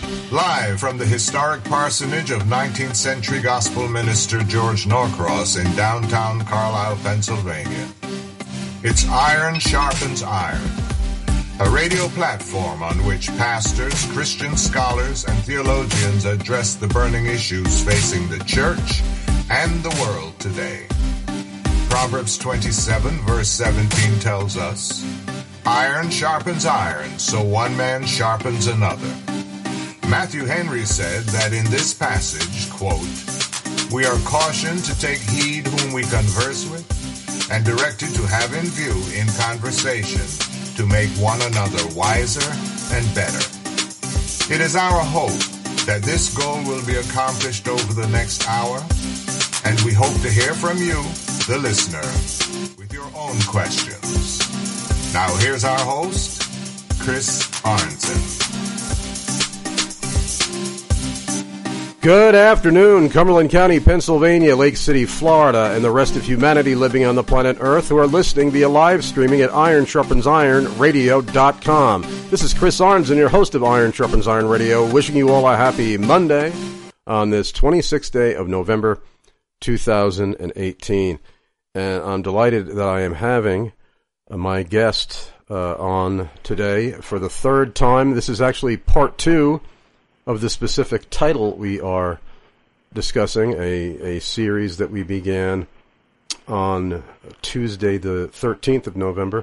Live from the historic parsonage of 19th century gospel minister George Norcross in downtown Carlisle, Pennsylvania. It's Iron Sharpens Iron, a radio platform on which pastors, Christian scholars, and theologians address the burning issues facing the church and the world today. Proverbs 27 verse 17 tells us, "Iron sharpens iron, so one man sharpens another." Matthew Henry said that in this passage, quote, "We are cautioned to take heed whom we converse with, and directed to have in view in conversation to make one another wiser and better." It is our hope that this goal will be accomplished over the next hour, and we hope to hear from you, the listener, with your own questions. Now here's our host, Chris Arnzen. Good afternoon, Cumberland County, Pennsylvania, Lake City, Florida, and the rest of humanity living on the planet Earth who are listening via live streaming at IronSharpensIronRadio.com. This is Chris Arnzen, your host of Iron Sharpens Iron Radio, wishing you all a happy Monday on this 26th day of November 2018. And I'm delighted that I am having my guest on today for the third time. This is actually part two of the specific title we are discussing, a series that we began on Tuesday the 13th of November.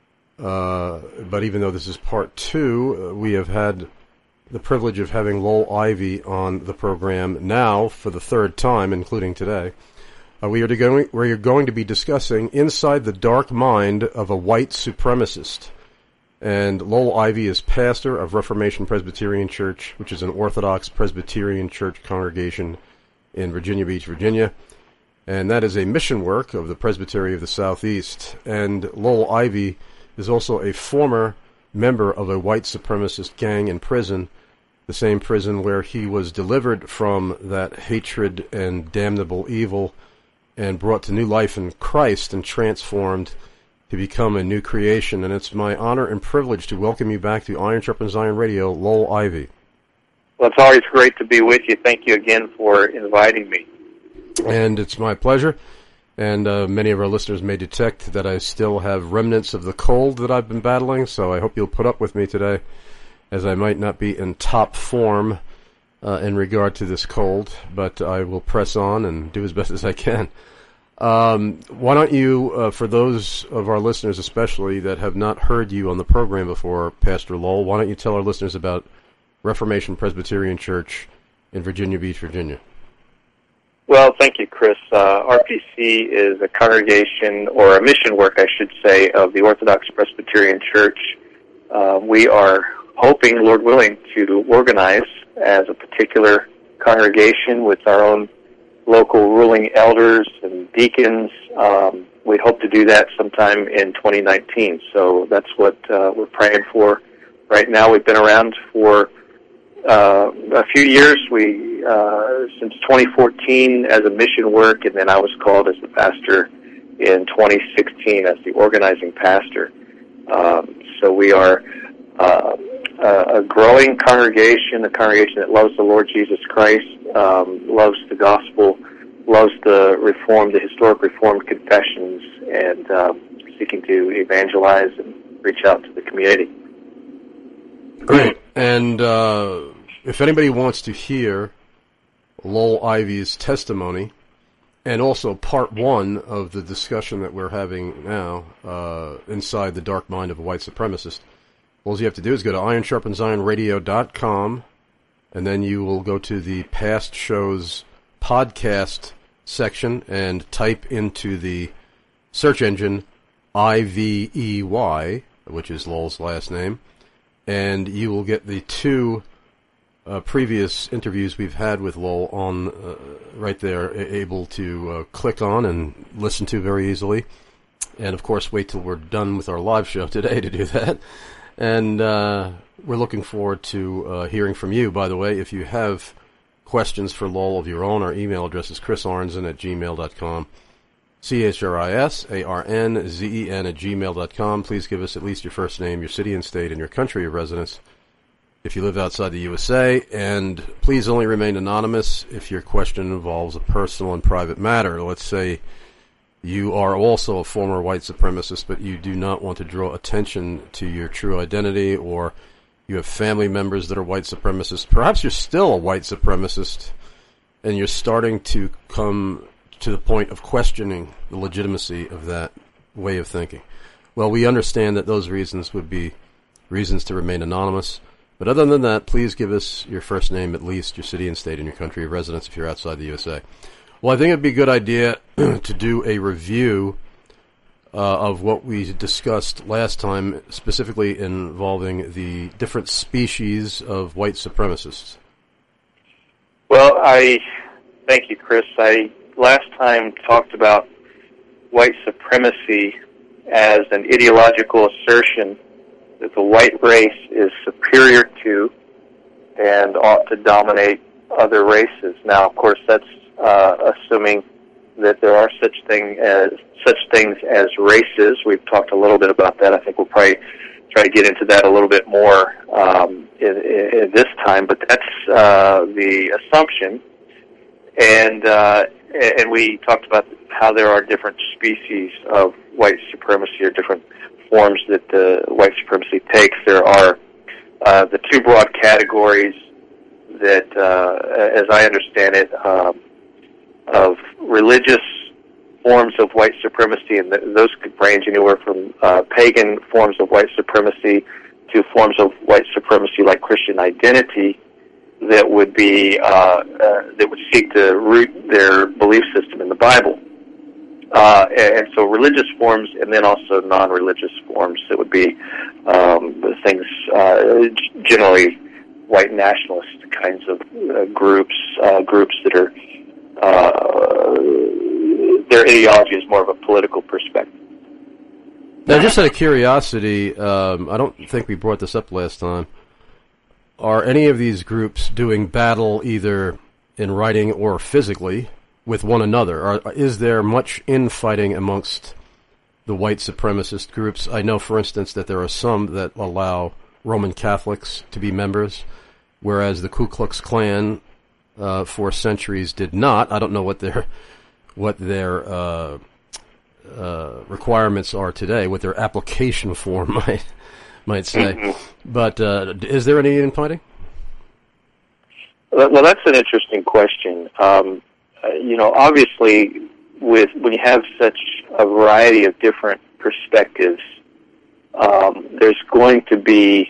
But even though this is part two, we have had the privilege of having Lowell Ivy on the program now for the third time, including today. We are going to be discussing Inside the Dark Mind of a White Supremacist. And Lowell Ivy is pastor of Reformation Presbyterian Church, which is an Orthodox Presbyterian Church congregation in Virginia Beach, Virginia. And that is a mission work of the Presbytery of the Southeast. And Lowell Ivy is also a former member of a white supremacist gang in prison, the same prison where he was delivered from that hatred and damnable evil and brought to new life in Christ and transformed to become a new creation. And it's my honor and privilege to welcome you back to Iron Sharpens Iron Radio, Lowell Ivy. Well, it's always great to be with you. Thank you again for inviting me. And it's my pleasure. And many of our listeners may detect that I still have remnants of the cold that I've been battling, so I hope you'll put up with me today, as I might not be in top form in regard to this cold, but I will press on and do as best as I can. Why don't you, for those of our listeners especially that have not heard you on the program before, Pastor Lowell, why don't you tell our listeners about Reformation Presbyterian Church in Virginia Beach, Virginia? Well, thank you, Chris. RPC is a congregation, or a mission work, I should say, of the Orthodox Presbyterian Church. We are hoping, Lord willing, to organize as a particular congregation with our own local ruling elders and deacons. We hope to do that sometime in 2019. So that's what we're praying for right now. We've been around for a few years. We since 2014 as a mission work, and then I was called as the pastor in 2016 as the organizing pastor. So we are a growing congregation, a congregation that loves the Lord Jesus Christ, loves the gospel, loves the historic Reformed confessions, and seeking to evangelize and reach out to the community. Great. And if anybody wants to hear Lowell Ivy's testimony, and also part one of the discussion that we're having now, Inside the Dark Mind of a White Supremacist, all you have to do is go to IronSharpensIronRadio.com, and then you will go to the past shows podcast section and type into the search engine IVEY, which is Lowell's last name, and you will get the two previous interviews we've had with Lowell on right there, able to click on and listen to very easily. And, of course, wait till we're done with our live show today to do that. And we're looking forward to hearing from you. By the way, if you have questions for Lowell of your own, our email address is chrisarnzen@gmail.com. CHRISARNZEN@gmail.com. Please give us at least your first name, your city and state, and your country of residence. if you live outside the USA, and please only remain anonymous if your question involves a personal and private matter. Let's say you are also a former white supremacist, but you do not want to draw attention to your true identity, or you have family members that are white supremacists. Perhaps you're still a white supremacist, and you're starting to come to the point of questioning the legitimacy of that way of thinking. Well, we understand that those reasons would be reasons to remain anonymous. But other than that, please give us your first name, at least your city and state, and your country of residence if you're outside the USA. Well, I think it'd be a good idea to do a review of what we discussed last time, specifically involving the different species of white supremacists. Well, thank you, Chris. I last time talked about white supremacy as an ideological assertion that the white race is superior to and ought to dominate other races. Now, of course, that's assuming that there are such things as races. We've talked a little bit about that. I think we'll probably try to get into that a little bit more in this time, but that's the assumption. And we talked about how there are different species of white supremacy, or different forms that white supremacy takes. There are the two broad categories that, as I understand it, of religious forms of white supremacy, and those could range anywhere from pagan forms of white supremacy to forms of white supremacy like Christian identity that would be that would seek to root their belief system in the Bible. And so religious forms, and then also non-religious forms that would be things generally white nationalist kinds of groups that are their ideology is more of a political perspective. Now, just out of curiosity, I don't think we brought this up last time. Are any of these groups doing battle either in writing or physically with one another? Is there much infighting amongst the white supremacist groups? I know, for instance, that there are some that allow Roman Catholics to be members, whereas the Ku Klux Klan for centuries did not. I don't know what their requirements are today, what their application form might say. Mm-hmm. But is there any infighting? Well, that's an interesting question. Obviously, when you have such a variety of different perspectives, there's going to be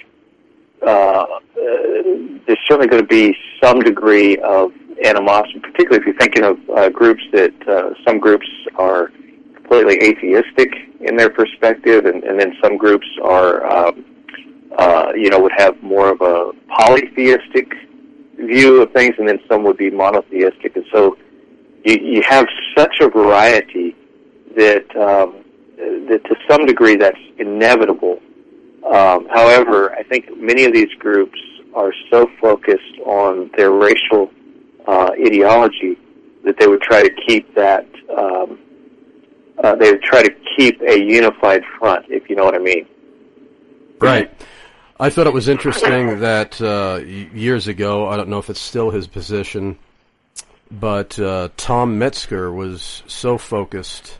there's certainly going to be some degree of animosity, particularly if you're thinking of groups that some groups are completely atheistic in their perspective, and then some groups are would have more of a polytheistic view of things, and then some would be monotheistic. And so you have such a variety that to some degree that's inevitable. However, I think many of these groups are so focused on their racial ideology that they would try to keep that. They would try to keep a unified front, if you know what I mean. Right. I thought it was interesting that years ago, I don't know if it's still his position, but Tom Metzger was so focused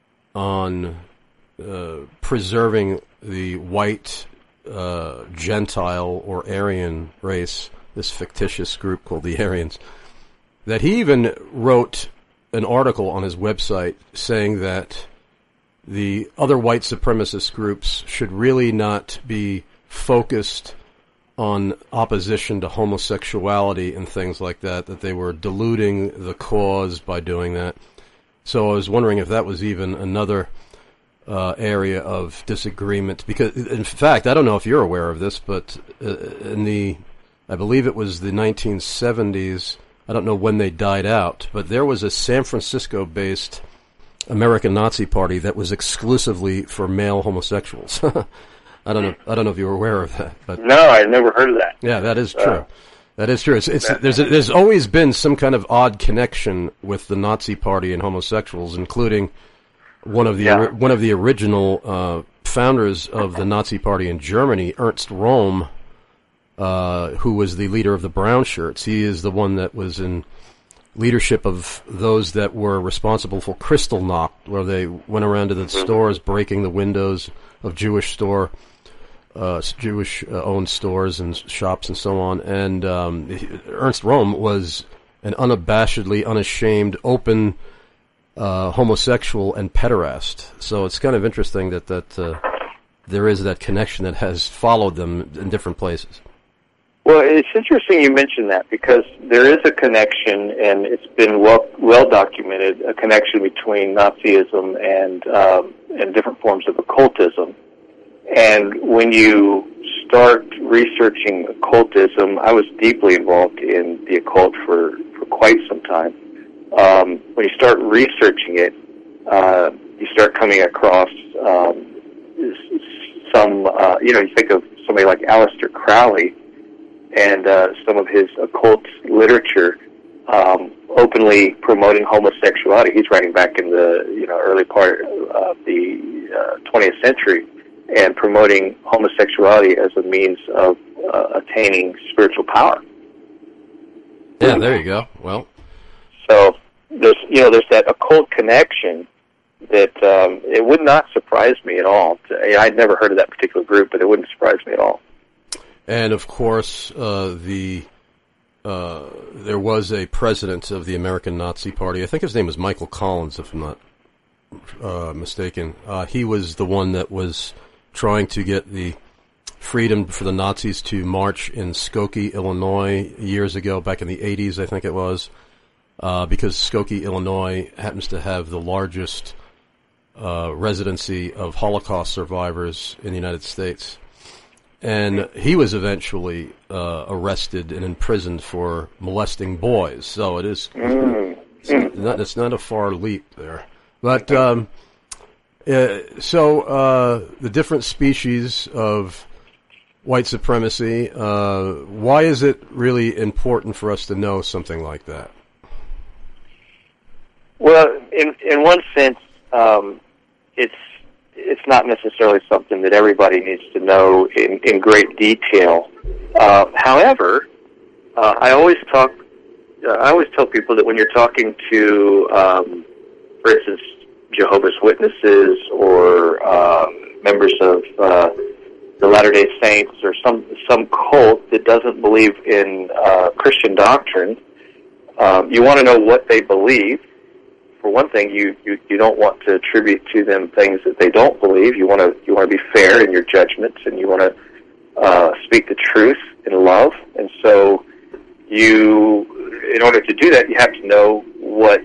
on preserving the white Gentile or Aryan race, this fictitious group called the Aryans, that he even wrote an article on his website saying that the other white supremacist groups should really not be focused on opposition to homosexuality and things like that they were diluting the cause by doing that. So I was wondering if that was even another area of disagreement, because in fact, I don't know if you're aware of this, but I believe it was the 1970s, I don't know when they died out, but there was a San Francisco-based American Nazi Party that was exclusively for male homosexuals. I don't know if you were aware of that. But no, I never heard of that. Yeah, that is true. That is true. There's always been some kind of odd connection with the Nazi Party and homosexuals, including one of the original founders of the Nazi Party in Germany, Ernst Röhm, who was the leader of the Brown Shirts. He is the one that was in leadership of those that were responsible for Kristallnacht, where they went around to the stores breaking the windows of Jewish owned stores and shops and so on. And Ernst Röhm was an unabashedly, unashamed, open homosexual and pederast. So it's kind of interesting that there is that connection that has followed them in different places. Well, it's interesting you mention that, because there is a connection, and it's been well documented, a connection between Nazism and different forms of occultism. And when you start researching occultism, I was deeply involved in the occult for quite some time. When you start researching it, you start coming across you think of somebody like Aleister Crowley and some of his occult literature openly promoting homosexuality. He's writing back in the early part of the 20th century and promoting homosexuality as a means of attaining spiritual power. Yeah, there you go. Well, so there's that occult connection that it would not surprise me at all. I'd never heard of that particular group, but it wouldn't surprise me at all. And of course, there was a president of the American Nazi Party. I think his name was Michael Collins, if I'm not mistaken. He was the one that was trying to get the freedom for the Nazis to march in Skokie, Illinois, years ago, back in the 80s, I think it was, because Skokie, Illinois happens to have the largest residency of Holocaust survivors in the United States. And he was eventually arrested and imprisoned for molesting boys. So it's not a far leap there. But so the different species of white supremacy, why is it really important for us to know something like that? Well, in one sense, it's not necessarily something that everybody needs to know in great detail. However, I always tell people that when you're talking to, for instance, Jehovah's Witnesses or members of the Latter-day Saints or some cult that doesn't believe in Christian doctrine, you want to know what they believe. For one thing, you don't want to attribute to them things that they don't believe. You want to be fair in your judgments, and you want to speak the truth in love. And so, in order to do that, you have to know what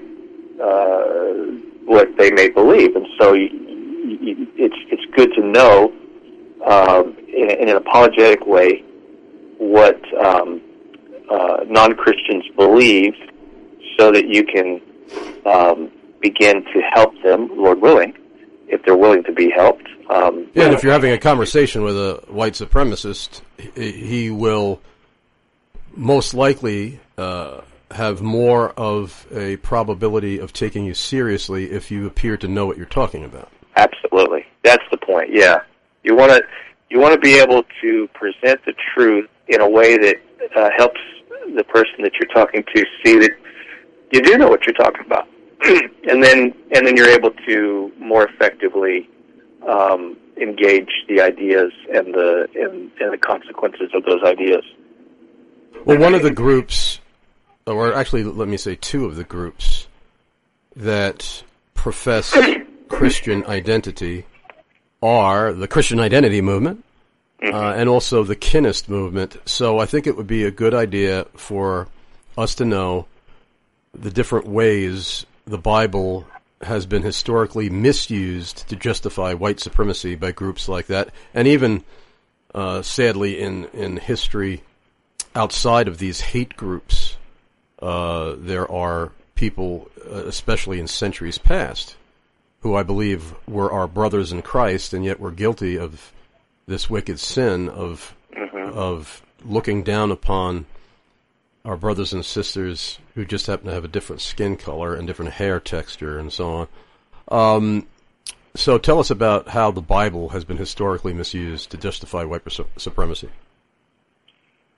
they may believe. And so, it's good to know in an apologetic way what non-Christians believe, so that you can begin to help them, Lord willing, if they're willing to be helped. And if you're having a conversation with a white supremacist, he will most likely have more of a probability of taking you seriously if you appear to know what you're talking about. Absolutely. That's the point, yeah. You want to be able to present the truth in a way that helps the person that you're talking to see that you do know what you're talking about. and then you're able to more effectively engage the ideas and the consequences of those ideas. Well, one of the groups, or actually let me say two of the groups that profess Christian identity are the Christian Identity Movement and also the Kinist Movement. So I think it would be a good idea for us to know the different ways the Bible has been historically misused to justify white supremacy by groups like that, and even, sadly, in history outside of these hate groups, there are people, especially in centuries past, who I believe were our brothers in Christ, and yet were guilty of this wicked sin of looking down upon our brothers and sisters who just happen to have a different skin color and different hair texture and so on. So tell us about how the Bible has been historically misused to justify white supremacy.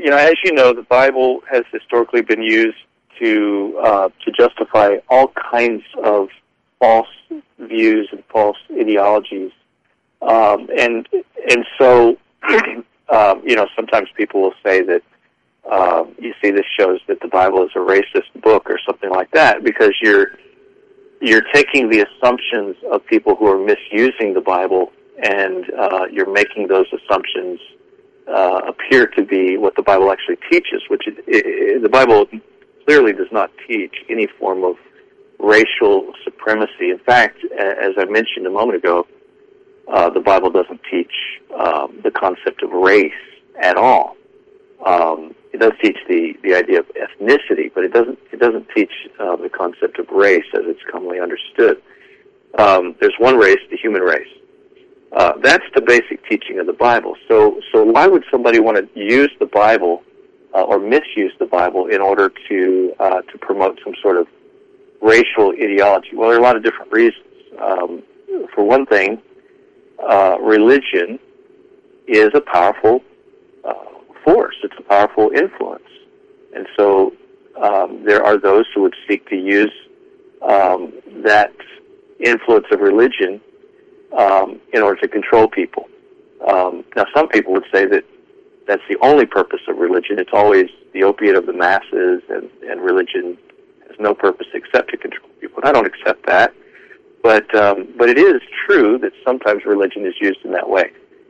as you know, the Bible has historically been used to justify all kinds of false views and false ideologies, and so sometimes people will say that you see this shows that the Bible is a racist book or something like that, because you're taking the assumptions of people who are misusing the Bible and you're making those assumptions appear to be what the Bible actually teaches, which the Bible clearly does not teach any form of racial supremacy. In fact, as I mentioned a moment ago, the Bible doesn't teach the concept of race at all. It does teach the idea of ethnicity, but it doesn't teach the concept of race as it's commonly understood. There's one race, the human race. That's the basic teaching of the Bible. So why would somebody want to use the Bible or misuse the Bible in order to promote some sort of racial ideology? Well, there are a lot of different reasons. For one thing, religion is a powerful force. It's a powerful influence. And so there are those who would seek to use that influence of religion in order to control people. Now, some people would say that that's the only purpose of religion. It's always the opiate of the masses, and religion has no purpose except to control people. And I don't accept that. But it is true that sometimes religion is used in that way.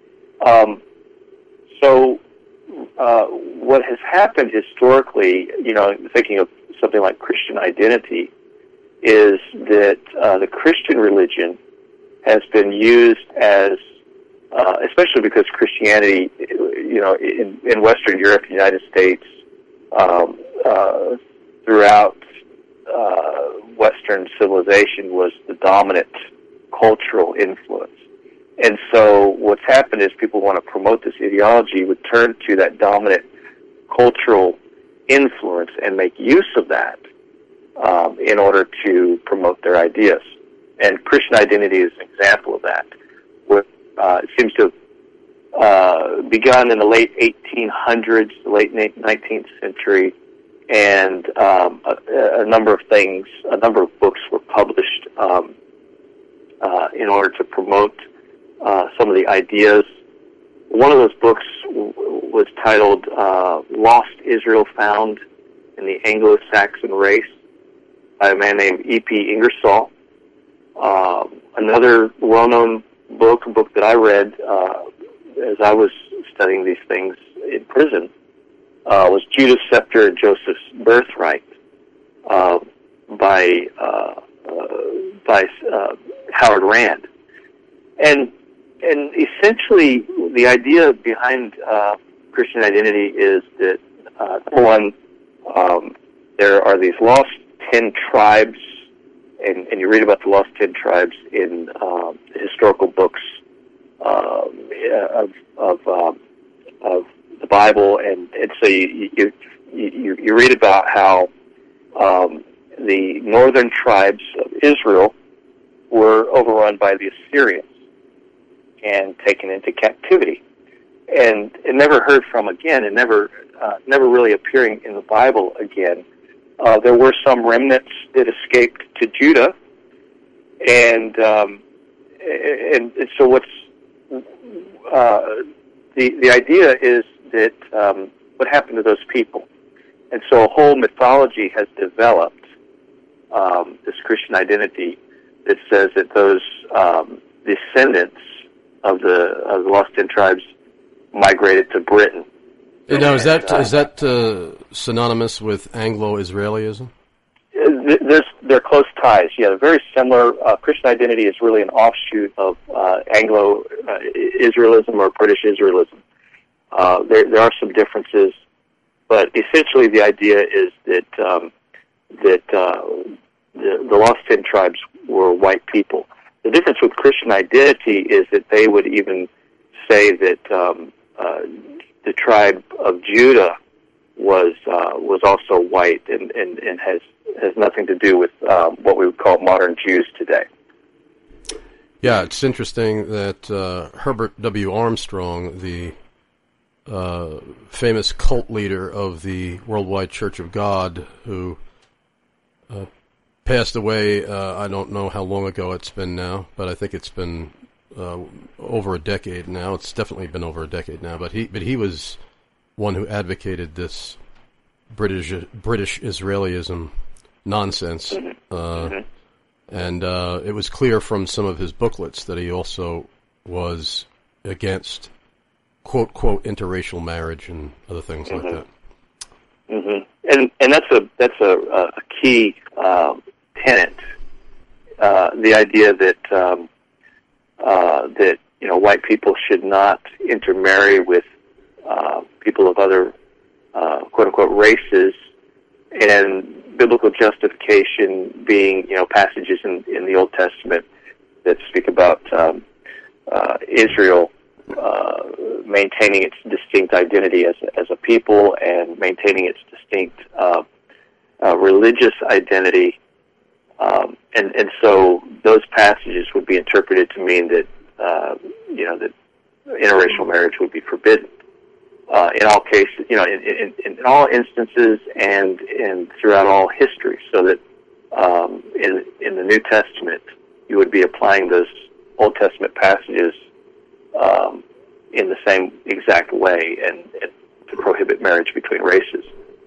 So what has happened historically, thinking of something like Christian identity, is that the Christian religion has been used as, especially because Christianity, in Western Europe, the United States, throughout Western civilization was the dominant cultural influence. And so what's happened is people want to promote this ideology, would turn to that dominant cultural influence and make use of that in order to promote their ideas. And Christian identity is an example of that. It seems to have begun in the late 1800s, the late 19th century, and a number of books were published in order to promote some of the ideas. One of those books was titled Lost Israel Found in the Anglo-Saxon Race by a man named E.P. Ingersoll. Another well-known book, a book that I read as I was studying these things in prison, was Judah's Scepter and Joseph's Birthright by Howard Rand. And essentially, the idea behind Christian identity is that, number one, there are these lost 10 tribes, and you read about the lost 10 tribes in the historical books of the Bible, and so you read about how the northern tribes of Israel were overrun by the Assyrians and taken into captivity, and never heard from again, and never really appearing in the Bible again. There were some remnants that escaped to Judah, and so what's the idea is that what happened to those people, and so a whole mythology has developed, this Christian identity that says that those descendants of the lost 10 tribes migrated to Britain. Now, is that synonymous with Anglo-Israelism? They're close ties. Yeah, they're very similar. Christian identity is really an offshoot of Anglo-Israelism or British Israelism. There are some differences, but essentially the idea is that the lost 10 tribes were white people. The difference with Christian identity is that they would even say that the tribe of Judah was also white and has nothing to do with what we would call modern Jews today. Yeah, it's interesting that Herbert W. Armstrong, the famous cult leader of the Worldwide Church of God, who passed away. I don't know how long ago it's been now, but I think it's been over a decade now. It's definitely been over a decade now. But he was one who advocated this British Israelism nonsense, and it was clear from some of his booklets that he also was against quote interracial marriage and other things like that. And that's a key tenet. The idea that that white people should not intermarry with people of other quote unquote races, and biblical justification being passages in the Old Testament that speak about Israel maintaining its distinct identity as a people and maintaining its distinct religious identity, and so those passages would be interpreted to mean that that interracial marriage would be forbidden in all cases, in all instances and throughout all history. So that in the New Testament you would be applying those Old Testament passages in the same exact way and to prohibit marriage between races.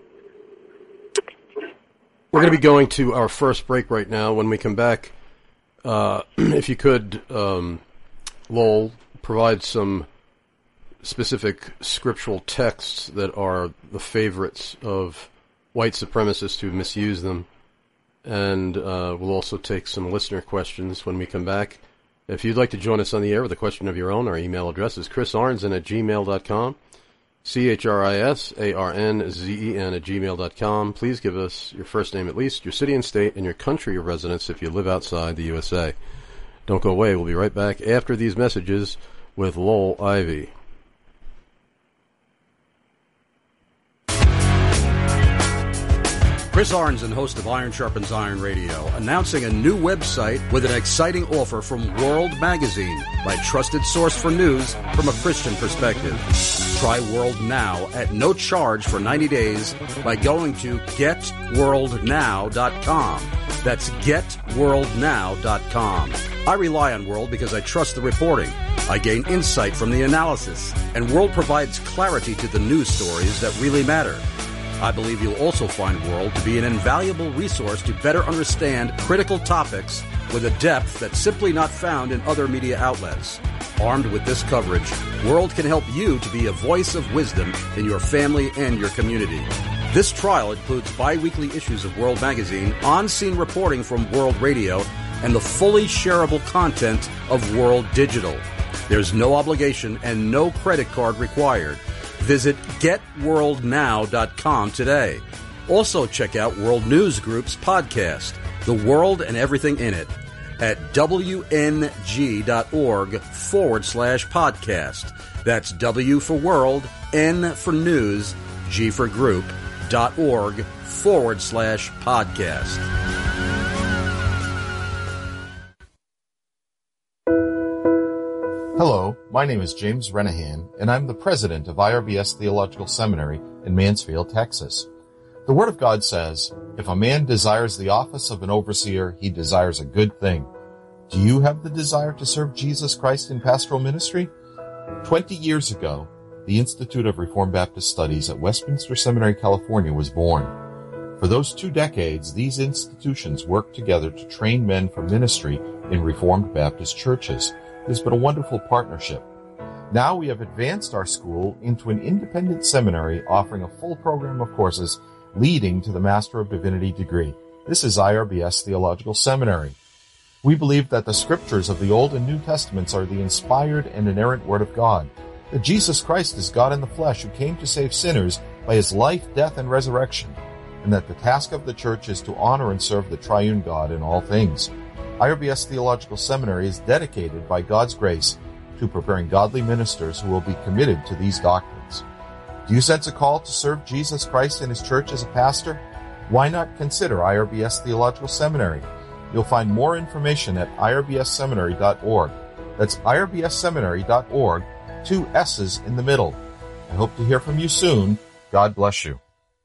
We're going to be going to our first break right now. When we come back, if you could, Lowell, provide some specific scriptural texts that are the favorites of white supremacists who misuse them. And we'll also take some listener questions when we come back. If you'd like to join us on the air with a question of your own, our email address is chrisarnzen@gmail.com, CHRISARNZEN@gmail.com. Please give us your first name at least, your city and state, and your country of residence if you live outside the USA. Don't go away. We'll be right back after these messages with Lowell Ivy. Chris Arnzen, host of Iron Sharpens Iron Radio, announcing a new website with an exciting offer from World Magazine, my trusted source for news from a Christian perspective. Try World Now at no charge for 90 days by going to getworldnow.com. That's getworldnow.com. I rely on World because I trust the reporting. I gain insight from the analysis, and World provides clarity to the news stories that really matter. I believe you'll also find World to be an invaluable resource to better understand critical topics with a depth that's simply not found in other media outlets. Armed with this coverage, World can help you to be a voice of wisdom in your family and your community. This trial includes bi-weekly issues of World Magazine, on-scene reporting from World Radio, and the fully shareable content of World Digital. There's no obligation and no credit card required. Visit GetWorldNow.com today. Also check out World News Group's podcast, The World and Everything in It, at WNG.org/podcast. That's W for World, N for News, G for Group.org/podcast. Hello, my name is James Renahan, and I'm the president of IRBS Theological Seminary in Mansfield, Texas. The Word of God says, if a man desires the office of an overseer, he desires a good thing. Do you have the desire to serve Jesus Christ in pastoral ministry? 20 years ago, the Institute of Reformed Baptist Studies at Westminster Seminary, California was born. For those 2 decades, these institutions worked together to train men for ministry in Reformed Baptist churches. It has been a wonderful partnership. Now we have advanced our school into an independent seminary offering a full program of courses leading to the Master of Divinity degree. This is IRBS Theological Seminary. We believe that the scriptures of the Old and New Testaments are the inspired and inerrant Word of God, that Jesus Christ is God in the flesh who came to save sinners by his life, death, and resurrection, and that the task of the church is to honor and serve the triune God in all things. IRBS Theological Seminary is dedicated by God's grace to preparing godly ministers who will be committed to these doctrines. Do you sense a call to serve Jesus Christ in his church as a pastor? Why not consider IRBS Theological Seminary? You'll find more information at irbsseminary.org. That's irbsseminary.org, 2 S's in the middle. I hope to hear from you soon. God bless you.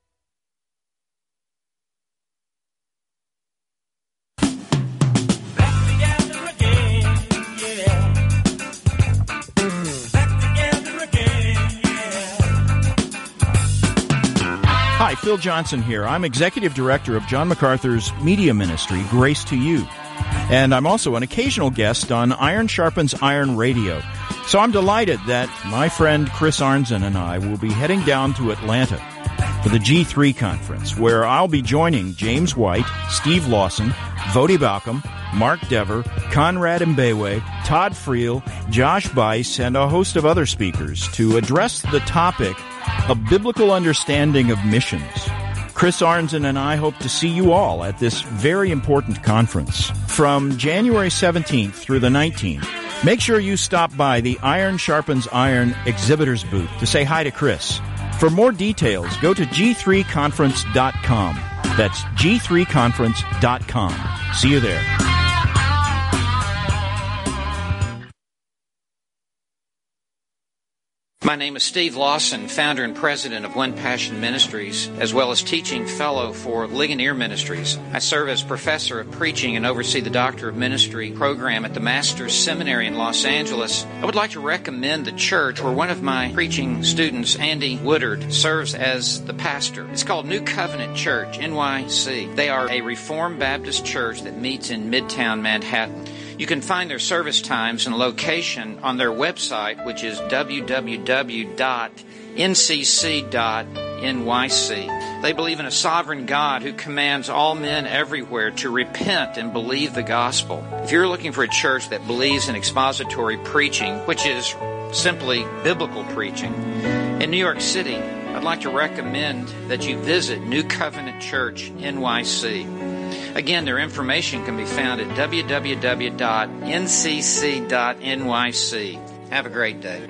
Hi, Phil Johnson here. I'm Executive Director of John MacArthur's media ministry, Grace to You. And I'm also an occasional guest on Iron Sharpens Iron Radio. So I'm delighted that my friend Chris Arnzen and I will be heading down to Atlanta for the G3 conference, where I'll be joining James White, Steve Lawson, Vodi Balcom, Mark Dever, Conrad Mbewe, Todd Friel, Josh Bice, and a host of other speakers to address the topic of biblical understanding of missions. Chris Arnzen and I hope to see you all at this very important conference from January 17th through the 19th. Make sure you stop by the Iron Sharpens Iron exhibitors booth to say hi to Chris. For more details, go to g3conference.com. That's g3conference.com. See you there. My name is Steve Lawson, founder and president of One Passion Ministries, as well as teaching fellow for Ligonier Ministries. I serve as professor of preaching and oversee the Doctor of Ministry program at the Master's Seminary in Los Angeles. I would like to recommend the church where one of my preaching students, Andy Woodard, serves as the pastor. It's called New Covenant Church, NYC. They are a Reformed Baptist church that meets in Midtown Manhattan. You can find their service times and location on their website, which is www.ncc.nyc. They believe in a sovereign God who commands all men everywhere to repent and believe the gospel. If you're looking for a church that believes in expository preaching, which is simply biblical preaching, in New York City, I'd like to recommend that you visit New Covenant Church, NYC. Again, their information can be found at www.ncc.nyc. Have a great day.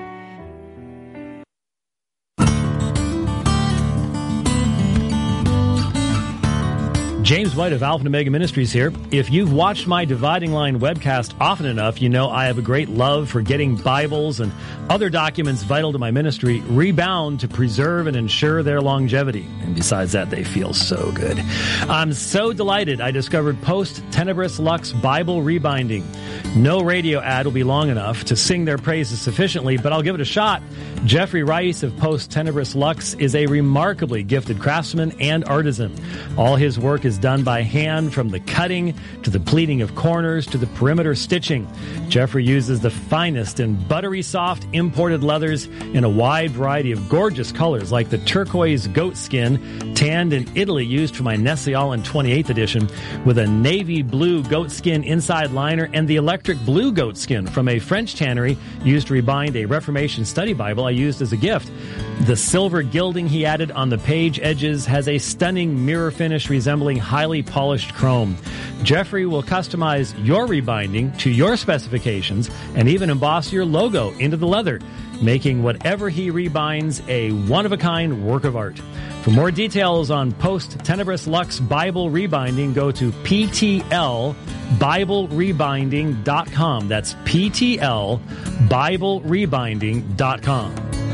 James White of Alpha and Omega Ministries here. If you've watched my Dividing Line webcast often enough, you know I have a great love for getting Bibles and other documents vital to my ministry rebound to preserve and ensure their longevity. And besides that, they feel so good. I'm so delighted I discovered Post Tenebris Lux Bible Rebinding. No radio ad will be long enough to sing their praises sufficiently, but I'll give it a shot. Jeffrey Rice of Post Tenebris Lux is a remarkably gifted craftsman and artisan. All his work is done by hand, from the cutting to the pleating of corners to the perimeter stitching. Jeffrey uses the finest and buttery soft imported leathers in a wide variety of gorgeous colors, like the turquoise goat skin, tanned in Italy, used for my Nestle Allen 28th edition, with a navy blue goat skin inside liner, and the electric blue goat skin from a French tannery used to rebind a Reformation study Bible I used as a gift. The silver gilding he added on the page edges has a stunning mirror finish resembling highly polished chrome. Jeffrey will customize your rebinding to your specifications and even emboss your logo into the leather, making whatever he rebinds a one-of-a-kind work of art. For more details on Post Tenebris Lux Bible Rebinding, go to PTLBibleRebinding.com. That's PTLBibleRebinding.com.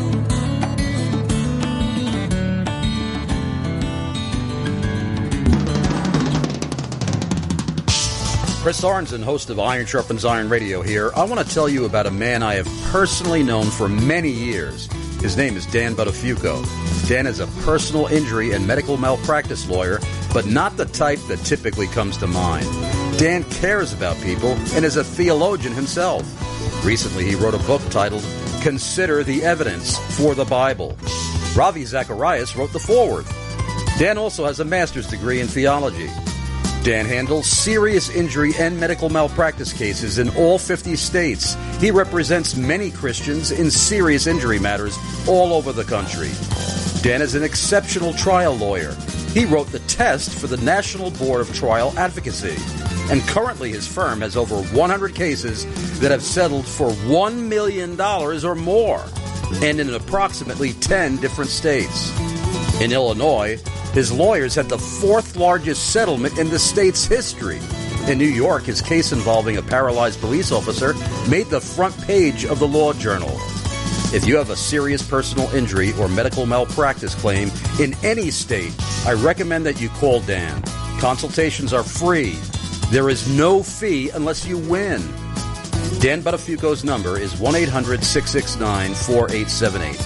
Chris Arnzen, host of Iron Sharpens Iron Radio here. I want to tell you about a man I have personally known for many years. His name is Dan Buttafuoco. Dan is a personal injury and medical malpractice lawyer, but not the type that typically comes to mind. Dan cares about people and is a theologian himself. Recently, he wrote a book titled Consider the Evidence for the Bible. Ravi Zacharias wrote the foreword. Dan also has a master's degree in theology. Dan handles serious injury and medical malpractice cases in all 50 states. He represents many Christians in serious injury matters all over the country. Dan is an exceptional trial lawyer. He wrote the test for the National Board of Trial Advocacy. And currently his firm has over 100 cases that have settled for $1 million or more, and in approximately 10 different states. In Illinois, his lawyers had the fourth largest settlement in the state's history. In New York, his case involving a paralyzed police officer made the front page of the Law Journal. If you have a serious personal injury or medical malpractice claim in any state, I recommend that you call Dan. Consultations are free. There is no fee unless you win. Dan Buttafuoco's number is 1-800-669-4878.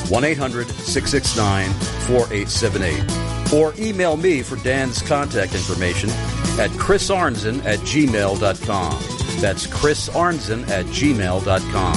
1-800-669-4878. Or email me for Dan's contact information at chrisarnzen@gmail.com. That's chrisarnzen@gmail.com.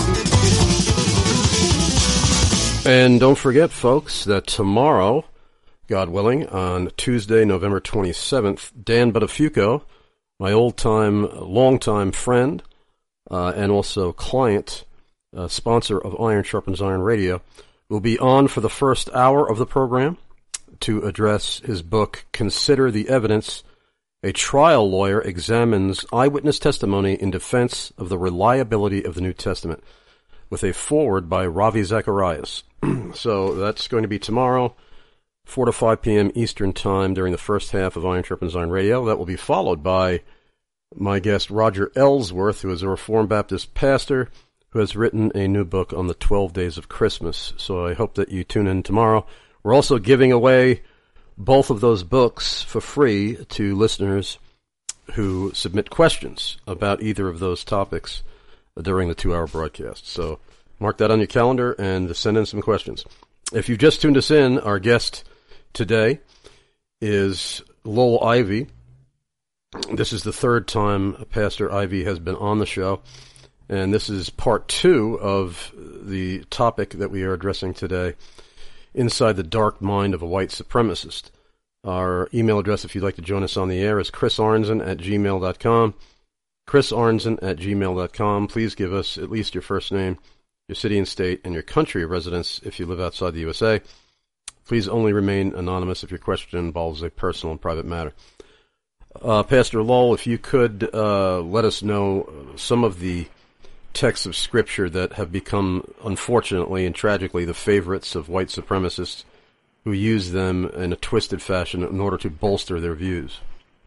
And don't forget, folks, that tomorrow, God willing, on Tuesday, November 27th, Dan Buttafuoco, my long-time friend, and also client, sponsor of Iron Sharpens Iron Radio, will be on for the first hour of the program to address his book, Consider the Evidence. A trial lawyer examines eyewitness testimony in defense of the reliability of the New Testament, with a foreword by Ravi Zacharias. So that's going to be tomorrow, 4 to 5 p.m. Eastern Time during the first half of Iron Sharpens Iron Radio. That will be followed by my guest Roger Ellsworth, who is a Reformed Baptist pastor who has written a new book on the 12 Days of Christmas. So I hope that you tune in tomorrow. We're also giving away both of those books for free to listeners who submit questions about either of those topics during the 2-hour broadcast. So mark that on your calendar and send in some questions. If you've just tuned us in, our guest today is Lowell Ivy. This is the third time Pastor Ivy has been on the show, and this is part 2 of the topic that we are addressing today, Inside the Dark Mind of a White Supremacist. Our email address, if you'd like to join us on the air, is chrisarnzen@gmail.com. chrisarnzen@gmail.com. Please give us at least your first name, your city and state, and your country of residence if you live outside the USA. Please only remain anonymous if your question involves a personal and private matter. Pastor Lowell, if you could let us know some of the texts of Scripture that have become, unfortunately and tragically, the favorites of white supremacists who use them in a twisted fashion in order to bolster their views.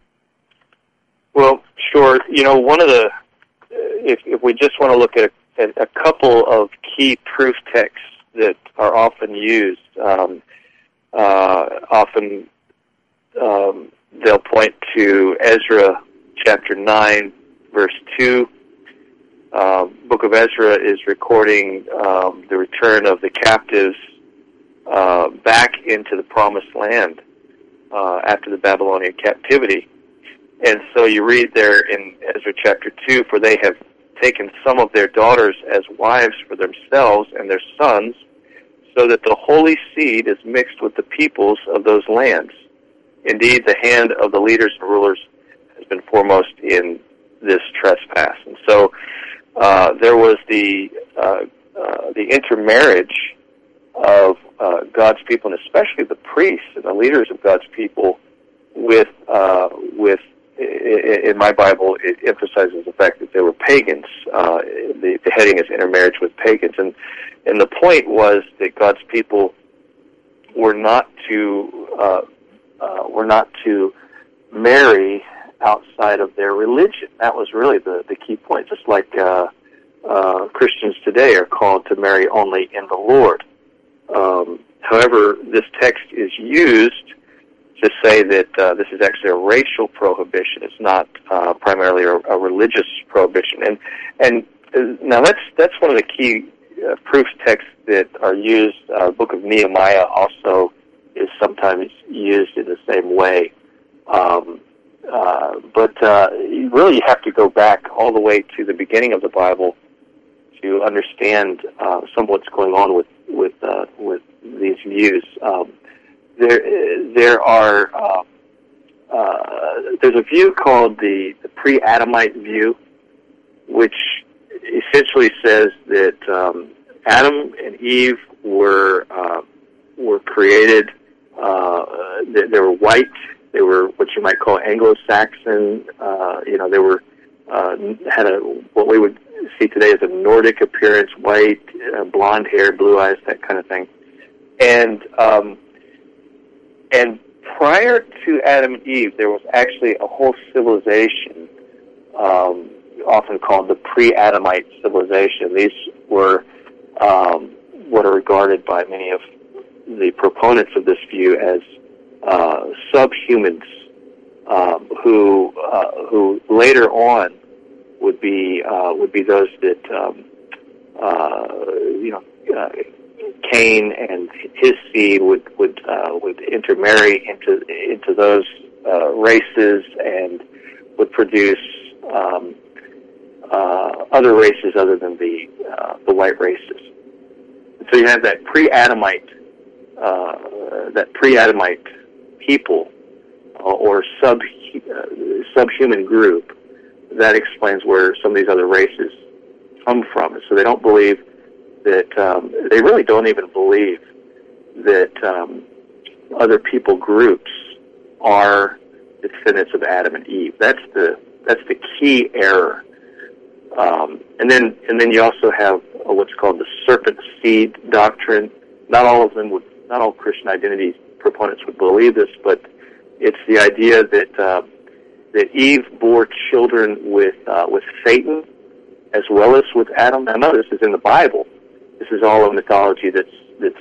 Well, sure. You know, one of the, if we just want to look at a couple of key proof texts that are often used, they'll point to Ezra chapter 9, verse 2. Book of Ezra is recording the return of the captives back into the promised land after the Babylonian captivity. And so you read there in Ezra chapter 2, for they have taken some of their daughters as wives for themselves and their sons, so that the holy seed is mixed with the peoples of those lands. Indeed, the hand of the leaders and rulers has been foremost in this trespass. And so there was the intermarriage of God's people, and especially the priests and the leaders of God's people, with in my Bible, it emphasizes the fact that they were pagans. The heading is intermarriage with pagans, and the point was that God's people were not to marry outside of their religion. That was really the key point. Just like Christians today are called to marry only in the Lord. However, this text is used to say that this is actually a racial prohibition. It's not primarily a religious prohibition. And now that's one of the key proof texts that are used. The book of Nehemiah also is sometimes used in the same way. But really you have to go back all the way to the beginning of the Bible to understand some of what's going on with these views. There's a view called the pre-Adamite view, which essentially says that Adam and Eve were created. They were white. They were what you might call Anglo-Saxon. They were had what we would see today as a Nordic appearance, white, blonde hair, blue eyes, that kind of thing. And prior to Adam and Eve, there was actually a whole civilization, often called the pre-Adamite civilization. These were what are regarded by many of the proponents of this view as subhumans who later on would be those that Cain and his seed would intermarry into those races and would produce other races other than the white races. So you have that pre-Adamite people or subhuman group. That explains where some of these other races come from. And so they don't believe that they really don't even believe that other people groups are descendants of Adam and Eve. That's the key error. And then you also have what's called the serpent seed doctrine. Not all Christian identity proponents would believe this, but it's the idea that Eve bore children with Satan as well as with Adam. Now, no, this is in the Bible. This is all a mythology that's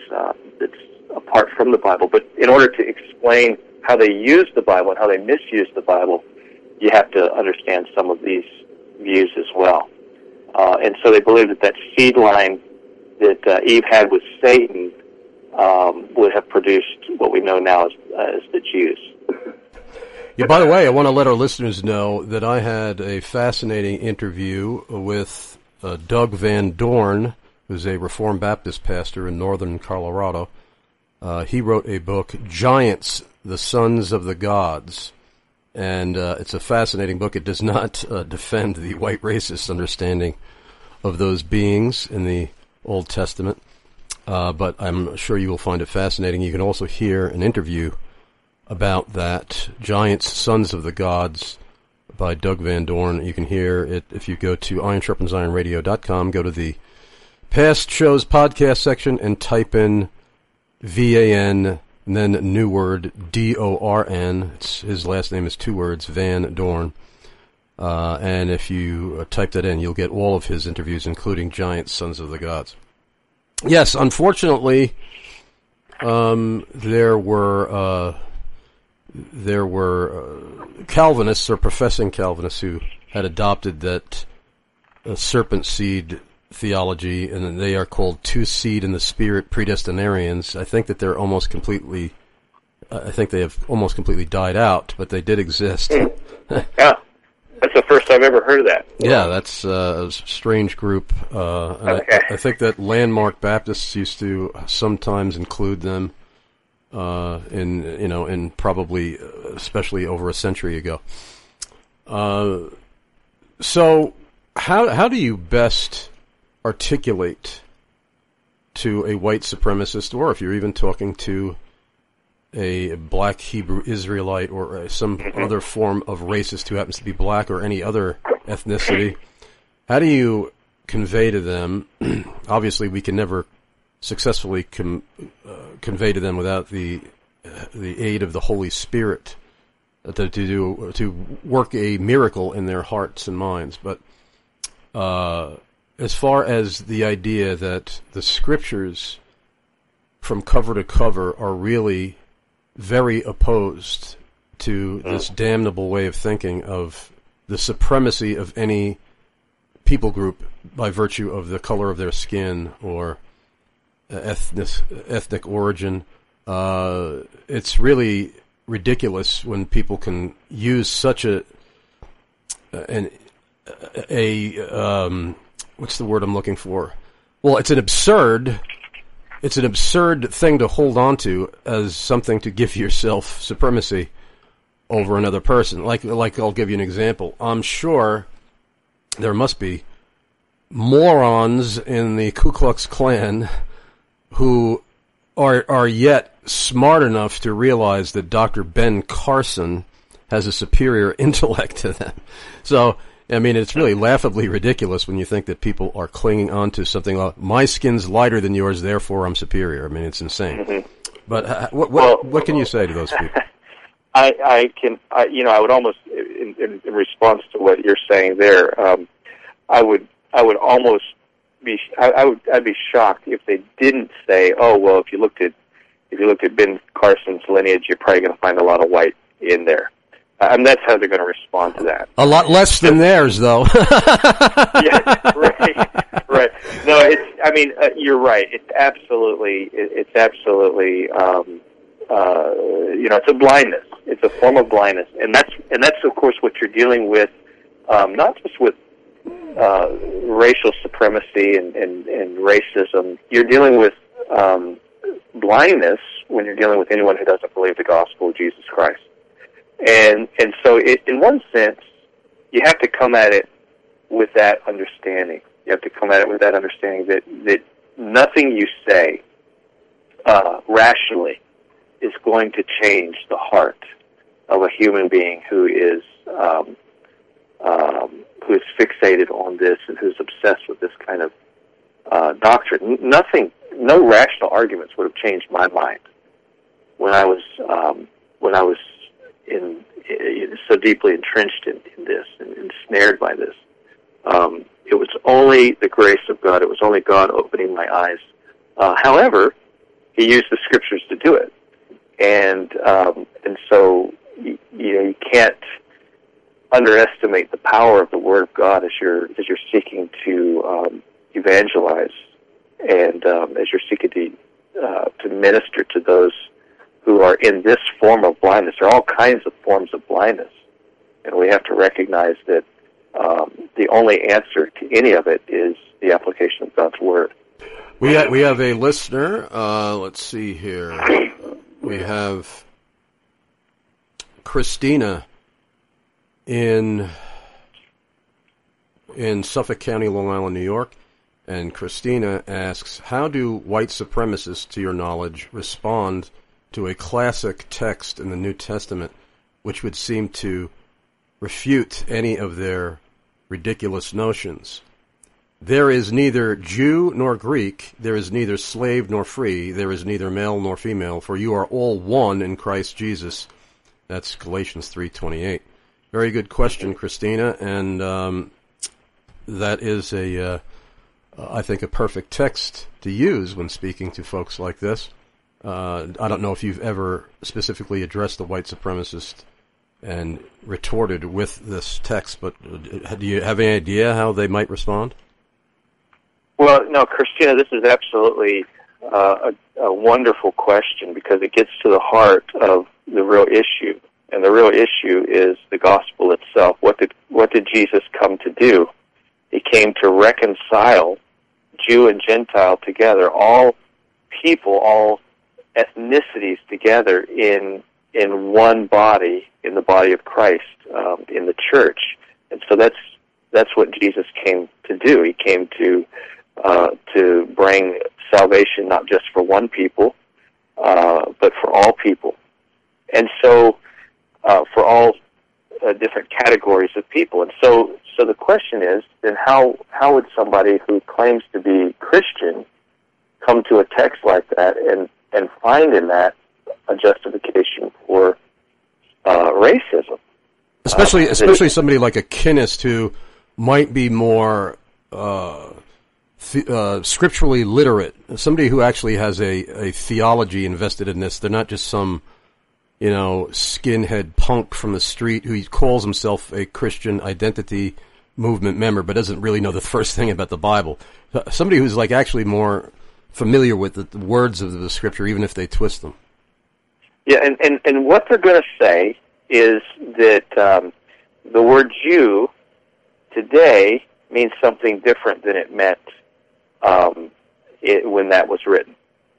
apart from the Bible. But in order to explain how they use the Bible and how they misuse the Bible, you have to understand some of these views as well. And so they believe that seed line that Eve had with Satan would have produced what we know now as the Jews. Yeah, by the way, I want to let our listeners know that I had a fascinating interview with Doug Van Dorn, who's a Reformed Baptist pastor in northern Colorado. He wrote a book, Giants, the Sons of the Gods. And it's a fascinating book. It does not defend the white racist understanding of those beings in the Old Testament, but I'm sure you will find it fascinating. You can also hear an interview about that, Giants, Sons of the Gods, by Doug Van Dorn. You can hear it if you go to ironsharpensironradio.com, go to the past shows podcast section and type in VAN and then new word DORN. His last name is two words, Van Dorn. And if you type that in, you'll get all of his interviews, including Giants, Sons of the Gods. Yes, unfortunately, there were Calvinists or professing Calvinists who had adopted that serpent seed theology, and they are called two-seed in the spirit predestinarians. I think that they have almost completely died out, but they did exist. Yeah, that's the first I've ever heard of that. Yeah, that's a strange group. Okay. I think that Landmark Baptists used to sometimes include them in probably, especially over a century ago. So how do you best articulate to a white supremacist, or if you're even talking to a black Hebrew Israelite or some other form of racist who happens to be black or any other ethnicity, how do you convey to them? Obviously, we can never successfully convey to them without the aid of the Holy Spirit to work a miracle in their hearts and minds. But as far as the idea that the scriptures from cover to cover are really very opposed to this damnable way of thinking of the supremacy of any people group by virtue of the color of their skin or ethnic origin, it's really ridiculous when people can use such what's the word I'm looking for? Well, it's an absurd thing to hold on to as something to give yourself supremacy over another person. Like I'll give you an example. I'm sure there must be morons in the Ku Klux Klan who are yet smart enough to realize that Dr. Ben Carson has a superior intellect to them. So, I mean, it's really laughably ridiculous when you think that people are clinging on to something like, my skin's lighter than yours, therefore I'm superior. I mean, it's insane. Mm-hmm. But what can you say to those people? I would almost, in response to what you're saying there, I would almost I'd be shocked if they didn't say, oh well, if you looked at Ben Carson's lineage, you're probably going to find a lot of white in there. That's how they're going to respond to that. A lot less than theirs, though. Yeah, right. No, you're right. It's absolutely, it's a blindness. It's a form of blindness, and that's of course what you're dealing with, not just with racial supremacy and racism. You're dealing with blindness when you're dealing with anyone who doesn't believe the gospel of Jesus Christ. And so in one sense, you have to come at it with that understanding. You have to come at it with that understanding that nothing you say rationally is going to change the heart of a human being who is fixated on this and who's obsessed with this kind of doctrine. No rational arguments would have changed my mind when I was so deeply entrenched in this and ensnared by this. It was only the grace of God. It was only God opening my eyes. However, He used the Scriptures to do it, and so you can't underestimate the power of the Word of God as you're seeking to evangelize and as you're seeking to minister to those who are in this form of blindness. There are all kinds of forms of blindness, and we have to recognize that the only answer to any of it is the application of God's Word. We have a listener. Let's see here. We have Christina in Suffolk County, Long Island, New York. And Christina asks, how do white supremacists, to your knowledge, respond to a classic text in the New Testament which would seem to refute any of their ridiculous notions? There is neither Jew nor Greek, there is neither slave nor free, there is neither male nor female, for you are all one in Christ Jesus. That's Galatians 3:28. Very good question, Christina, and that is I think a perfect text to use when speaking to folks like this. I don't know if you've ever specifically addressed the white supremacist and retorted with this text, but do you have any idea how they might respond? Well, no, Christina, this is absolutely a wonderful question because it gets to the heart of the real issue, and the real issue is the gospel itself. What did Jesus come to do? He came to reconcile Jew and Gentile together, all people, all ethnicities together in one body, in the body of Christ, in the church. And so that's what Jesus came to do. He came to bring salvation not just for one people, but for all people. And so for all different categories of people. And so the question is, then how would somebody who claims to be Christian come to a text like that and find in that a justification for racism? Especially somebody like a Kennist who might be more scripturally literate, somebody who actually has a theology invested in this. They're not just some, skinhead punk from the street who calls himself a Christian identity movement member but doesn't really know the first thing about the Bible. Somebody who's like actually more familiar with the words of the Scripture, even if they twist them. Yeah, and what they're going to say is that the word Jew today means something different than it meant when that was written.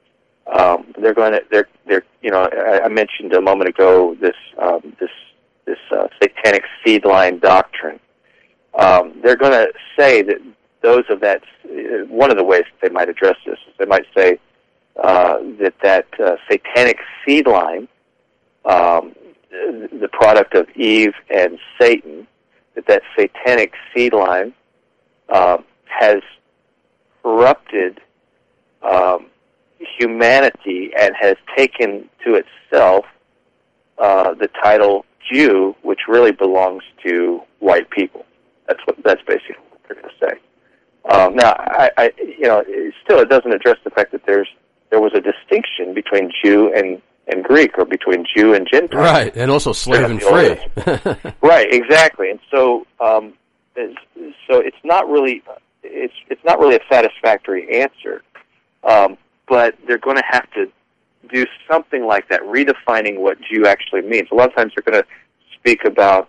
I mentioned a moment ago this satanic seed line doctrine. They're going to say that those of that, one of the ways that they might address this is they might say that satanic seed line, the product of Eve and Satan, that satanic seed line has corrupted humanity and has taken to itself the title Jew, which really belongs to white people. That's basically what they're going to say. Now, it doesn't address the fact that there was a distinction between Jew and Greek, or between Jew and Gentile. Right, and also slave and free. Right, exactly. And so it's not really a satisfactory answer. But they're going to have to do something like that, redefining what Jew actually means. A lot of times they're going to speak about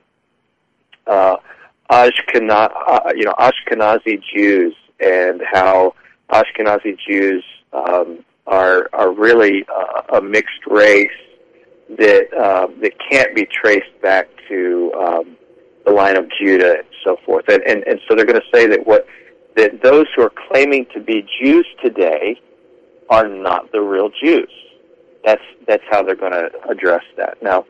Ashkenazi Jews, and how Ashkenazi Jews are really a mixed race that can't be traced back to the line of Judah and so forth. And so they're going to say that those who are claiming to be Jews today are not the real Jews. That's how they're going to address that. Now,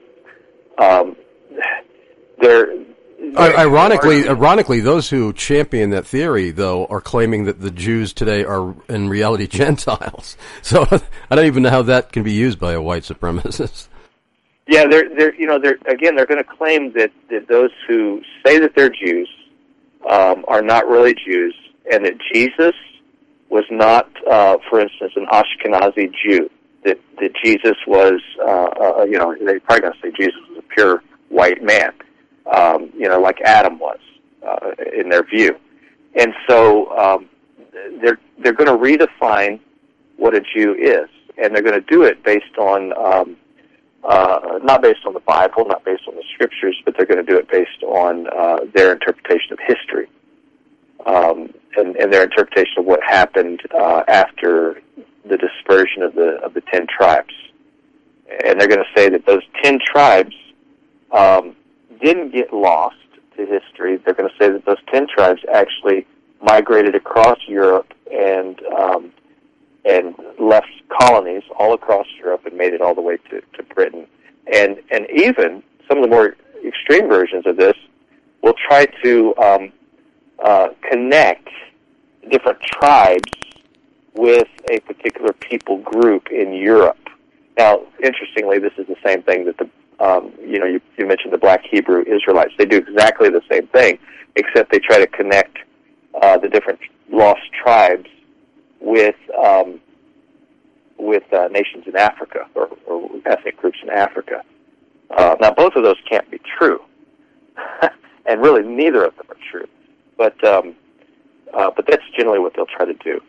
Ironically, those who champion that theory, though, are claiming that the Jews today are in reality Gentiles. So I don't even know how that can be used by a white supremacist. Yeah, they're going to claim that those who say that they're Jews are not really Jews, and that Jesus was not, for instance, an Ashkenazi Jew. That Jesus was, they're probably going to say Jesus was a pure white man. Like Adam was, in their view. And so they're going to redefine what a Jew is, and they're going to do it based on, not based on the Bible, not based on the Scriptures, but they're going to do it based on their interpretation of history, and their interpretation of what happened after the dispersion of the 10 tribes. And they're going to say that those 10 tribes didn't get lost to history. They're going to say that those 10 tribes actually migrated across Europe and left colonies all across Europe and made it all the way to Britain. And even some of the more extreme versions of this will try to connect different tribes with a particular people group in Europe. Now, interestingly, this is the same thing that you mentioned the Black Hebrew Israelites. They do exactly the same thing, except they try to connect the different lost tribes with nations in Africa, or ethnic groups in Africa. Now, both of those can't be true, and really neither of them are true. But that's generally what they'll try to do.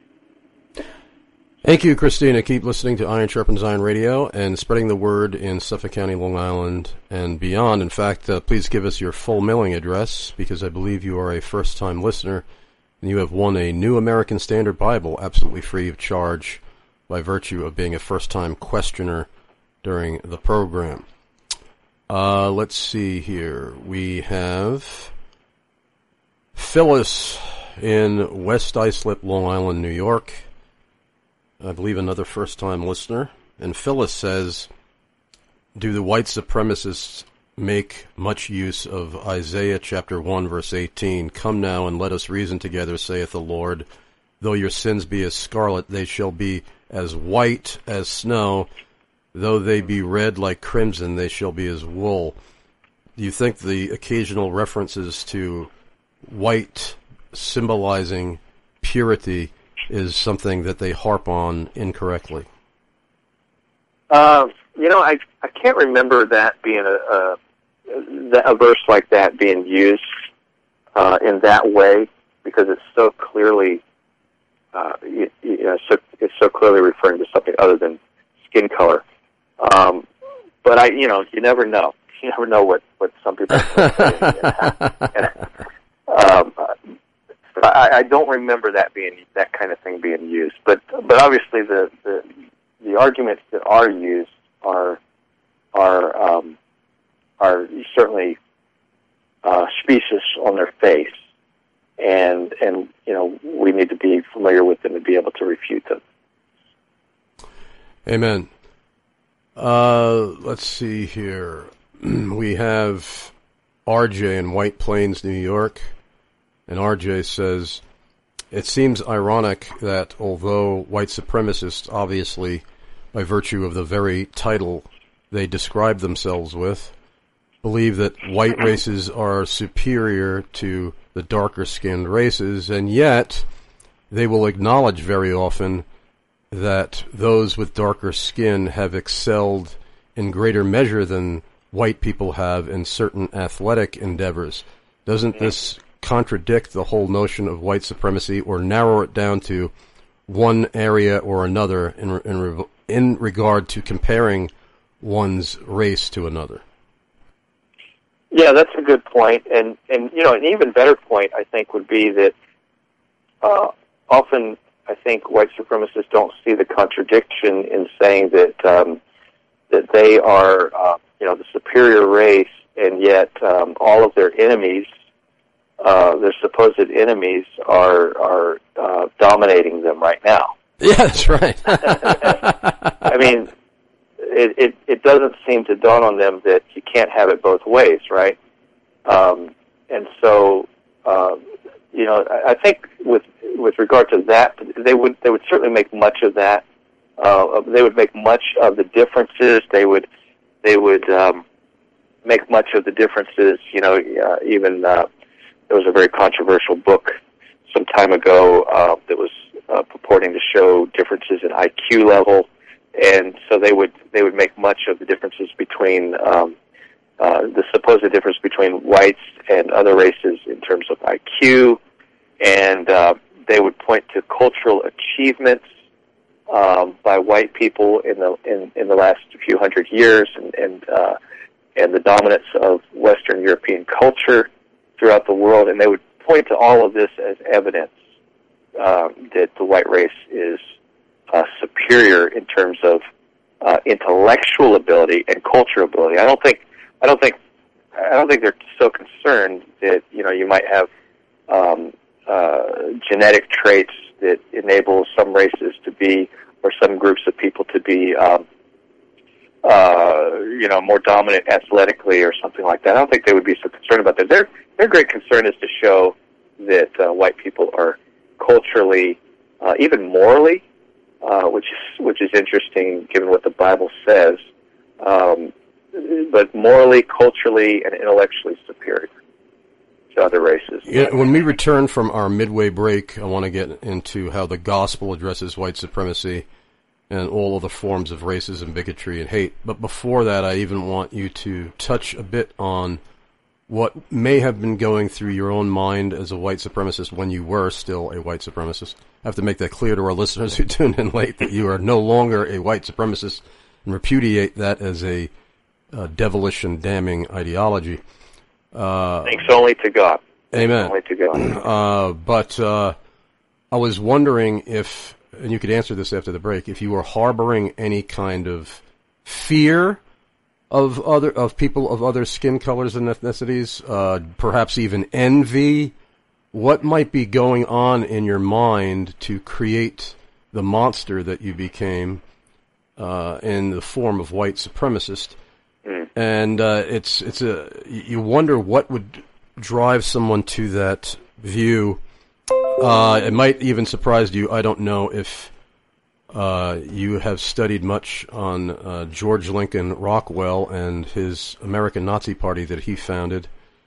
Thank you, Christina. Keep listening to Iron Sharpens Iron Radio and spreading the word in Suffolk County, Long Island, and beyond. In fact, please give us your full mailing address, because I believe you are a first-time listener, and you have won a New American Standard Bible absolutely free of charge by virtue of being a first-time questioner during the program. Let's see here. We have Phyllis in West Islip, Long Island, New York. I believe another first-time listener. And Phyllis says, do the white supremacists make much use of Isaiah chapter 1, verse 18? Come now and let us reason together, saith the Lord. Though your sins be as scarlet, they shall be as white as snow. Though they be red like crimson, they shall be as wool. Do you think the occasional references to white symbolizing purity is something that they harp on incorrectly? I can't remember that being a verse like that being used in that way, because it's so clearly it's so clearly referring to something other than skin color. But you never know. You never know what some people say. I don't remember that kind of thing being used, but obviously the arguments that are used are certainly specious on their face, and we need to be familiar with them and be able to refute them. Amen. Let's see here. We have RJ in White Plains, New York. And RJ says, it seems ironic that although white supremacists, obviously, by virtue of the very title they describe themselves with, believe that white races are superior to the darker-skinned races, and yet they will acknowledge very often that those with darker skin have excelled in greater measure than white people have in certain athletic endeavors. Doesn't this contradict the whole notion of white supremacy, or narrow it down to one area or another in regard to comparing one's race to another? Yeah, that's a good point. And you know, an even better point, I think, would be that often I think white supremacists don't see the contradiction in saying that that they are the superior race, and yet all of their enemies, their supposed enemies, are dominating them right now. Yeah, that's right. I mean, it doesn't seem to dawn on them that you can't have it both ways, right? And so, I think with regard to that, they would certainly make much of that. They would make much of the differences. They would make much of the differences. Even there was a very controversial book some time ago that was purporting to show differences in IQ level, and so they would make much of the differences between the supposed difference between whites and other races in terms of IQ, and they would point to cultural achievements by white people in the last few hundred years, and the dominance of Western European culture throughout the world, and they would point to all of this as evidence that the white race is superior in terms of intellectual ability and cultural ability. I don't think they're so concerned that you might have genetic traits that enable some races to be, or some groups of people to be more dominant athletically or something like that. I don't think they would be so concerned about that. Their great concern is to show that white people are culturally, even morally, which is interesting given what the Bible says, but morally, culturally, and intellectually superior to other races. Yeah, when we return from our midway break, I want to get into how the gospel addresses white supremacy and all other forms of racism, bigotry, and hate. But before that, I even want you to touch a bit on what may have been going through your own mind as a white supremacist when you were still a white supremacist. I have to make that clear to our listeners who tuned in late that you are no longer a white supremacist and repudiate that as a devilish and damning ideology. Thanks only to God. Amen. Only to God. But I was wondering if, and you could answer this after the break, if you were harboring any kind of fear of people of other skin colors and ethnicities, perhaps even envy. What might be going on in your mind to create the monster that you became in the form of white supremacist? And you wonder what would drive someone to that view. It might even surprise you. I don't know if you have studied much on George Lincoln Rockwell and his American Nazi Party that he founded,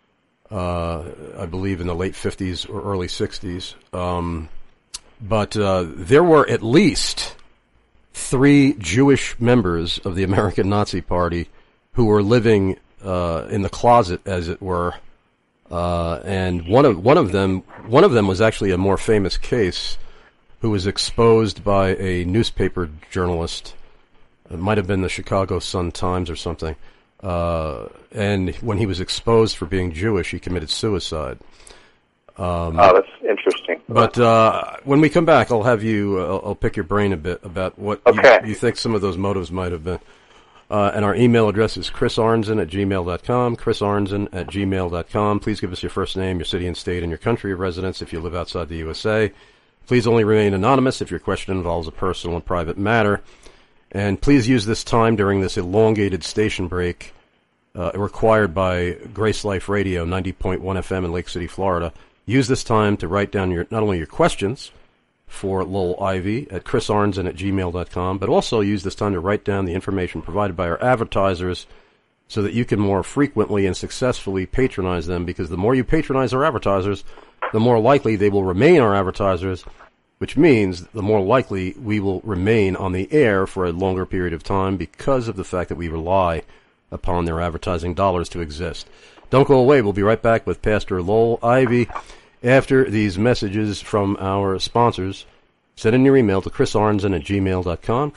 I believe in the late 50s or early 60s. But there were at least 3 Jewish members of the American Nazi Party who were living in the closet, as it were, and one of them was actually a more famous case, who was exposed by a newspaper journalist. It might have been the Chicago Sun-Times or something. And when he was exposed for being Jewish, he committed suicide. That's interesting. But when we come back, I'll have you. I'll pick your brain a bit about what you think some of those motives might have been. And our email address is chrisarnzen@gmail.com, chrisarnzen@gmail.com. Please give us your first name, your city and state, and your country of residence if you live outside the USA. Please only remain anonymous if your question involves a personal and private matter. And please use this time during this elongated station break required by Grace Life Radio, 90.1 FM in Lake City, Florida. Use this time to write down not only your questions for Lowell Ivy at chrisarnzen@gmail.com, but also use this time to write down the information provided by our advertisers so that you can more frequently and successfully patronize them, because the more you patronize our advertisers, the more likely they will remain our advertisers, which means the more likely we will remain on the air for a longer period of time because of the fact that we rely upon their advertising dollars to exist. Don't go away. We'll be right back with Pastor Lowell Ivy after these messages from our sponsors. Send in your email to chrisarnzen@gmail.com,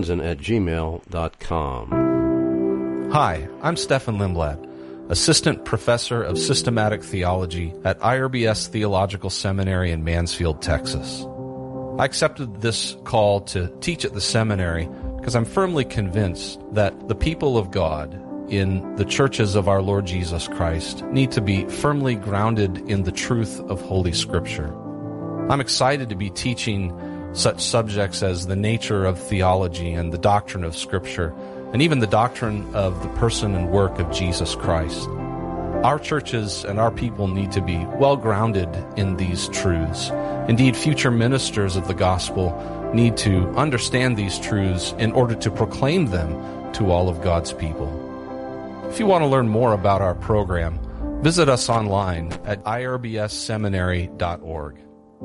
chrisarnzen@gmail.com. Hi, I'm Stefan Lindblad, Assistant Professor of Systematic Theology at IRBS Theological Seminary in Mansfield, Texas. I accepted this call to teach at the seminary because I'm firmly convinced that the people of God in the churches of our Lord Jesus Christ need to be firmly grounded in the truth of Holy Scripture. I'm excited to be teaching such subjects as the nature of theology and the doctrine of Scripture, and even the doctrine of the person and work of Jesus Christ. Our churches and our people need to be well grounded in these truths. Indeed, future ministers of the gospel need to understand these truths in order to proclaim them to all of God's people. If you want to learn more about our program, visit us online at irbsseminary.org.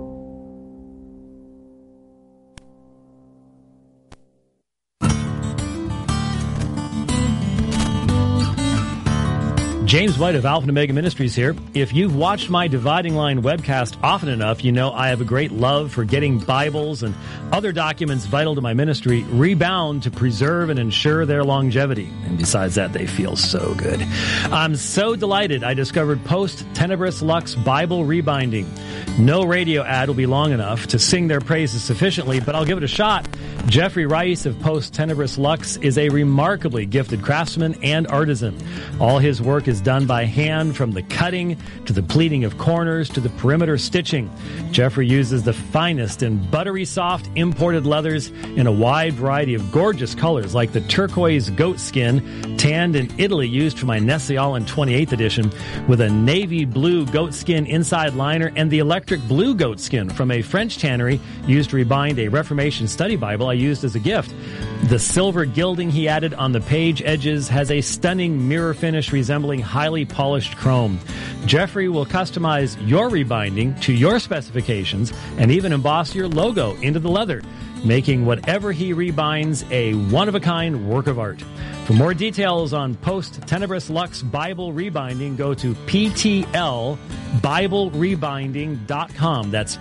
James White of Alpha and Omega Ministries here. If you've watched my Dividing Line webcast often enough, you know I have a great love for getting Bibles and other documents vital to my ministry rebound to preserve and ensure their longevity. And besides that, they feel so good. I'm so delighted I discovered Post Tenebris Lux Bible Rebinding. No radio ad will be long enough to sing their praises sufficiently, but I'll give it a shot. Jeffrey Rice of Post Tenebris Lux is a remarkably gifted craftsman and artisan. All his work is done by hand, from the cutting to the pleating of corners to the perimeter stitching. Jeffrey uses the finest and buttery soft imported leathers in a wide variety of gorgeous colors, like the turquoise goat skin tanned in Italy used for my Nestle-Aland 28th edition, with a navy blue goat skin inside liner, and the electric blue goat skin from a French tannery used to rebind a Reformation study Bible I used as a gift. The silver gilding he added on the page edges has a stunning mirror finish resembling highly polished chrome. Jeffrey will customize your rebinding to your specifications and even emboss your logo into the leather, making whatever he rebinds a one-of-a-kind work of art. For more details on Post Tenebris Lux Bible Rebinding, go to PTLBibleRebinding.com. That's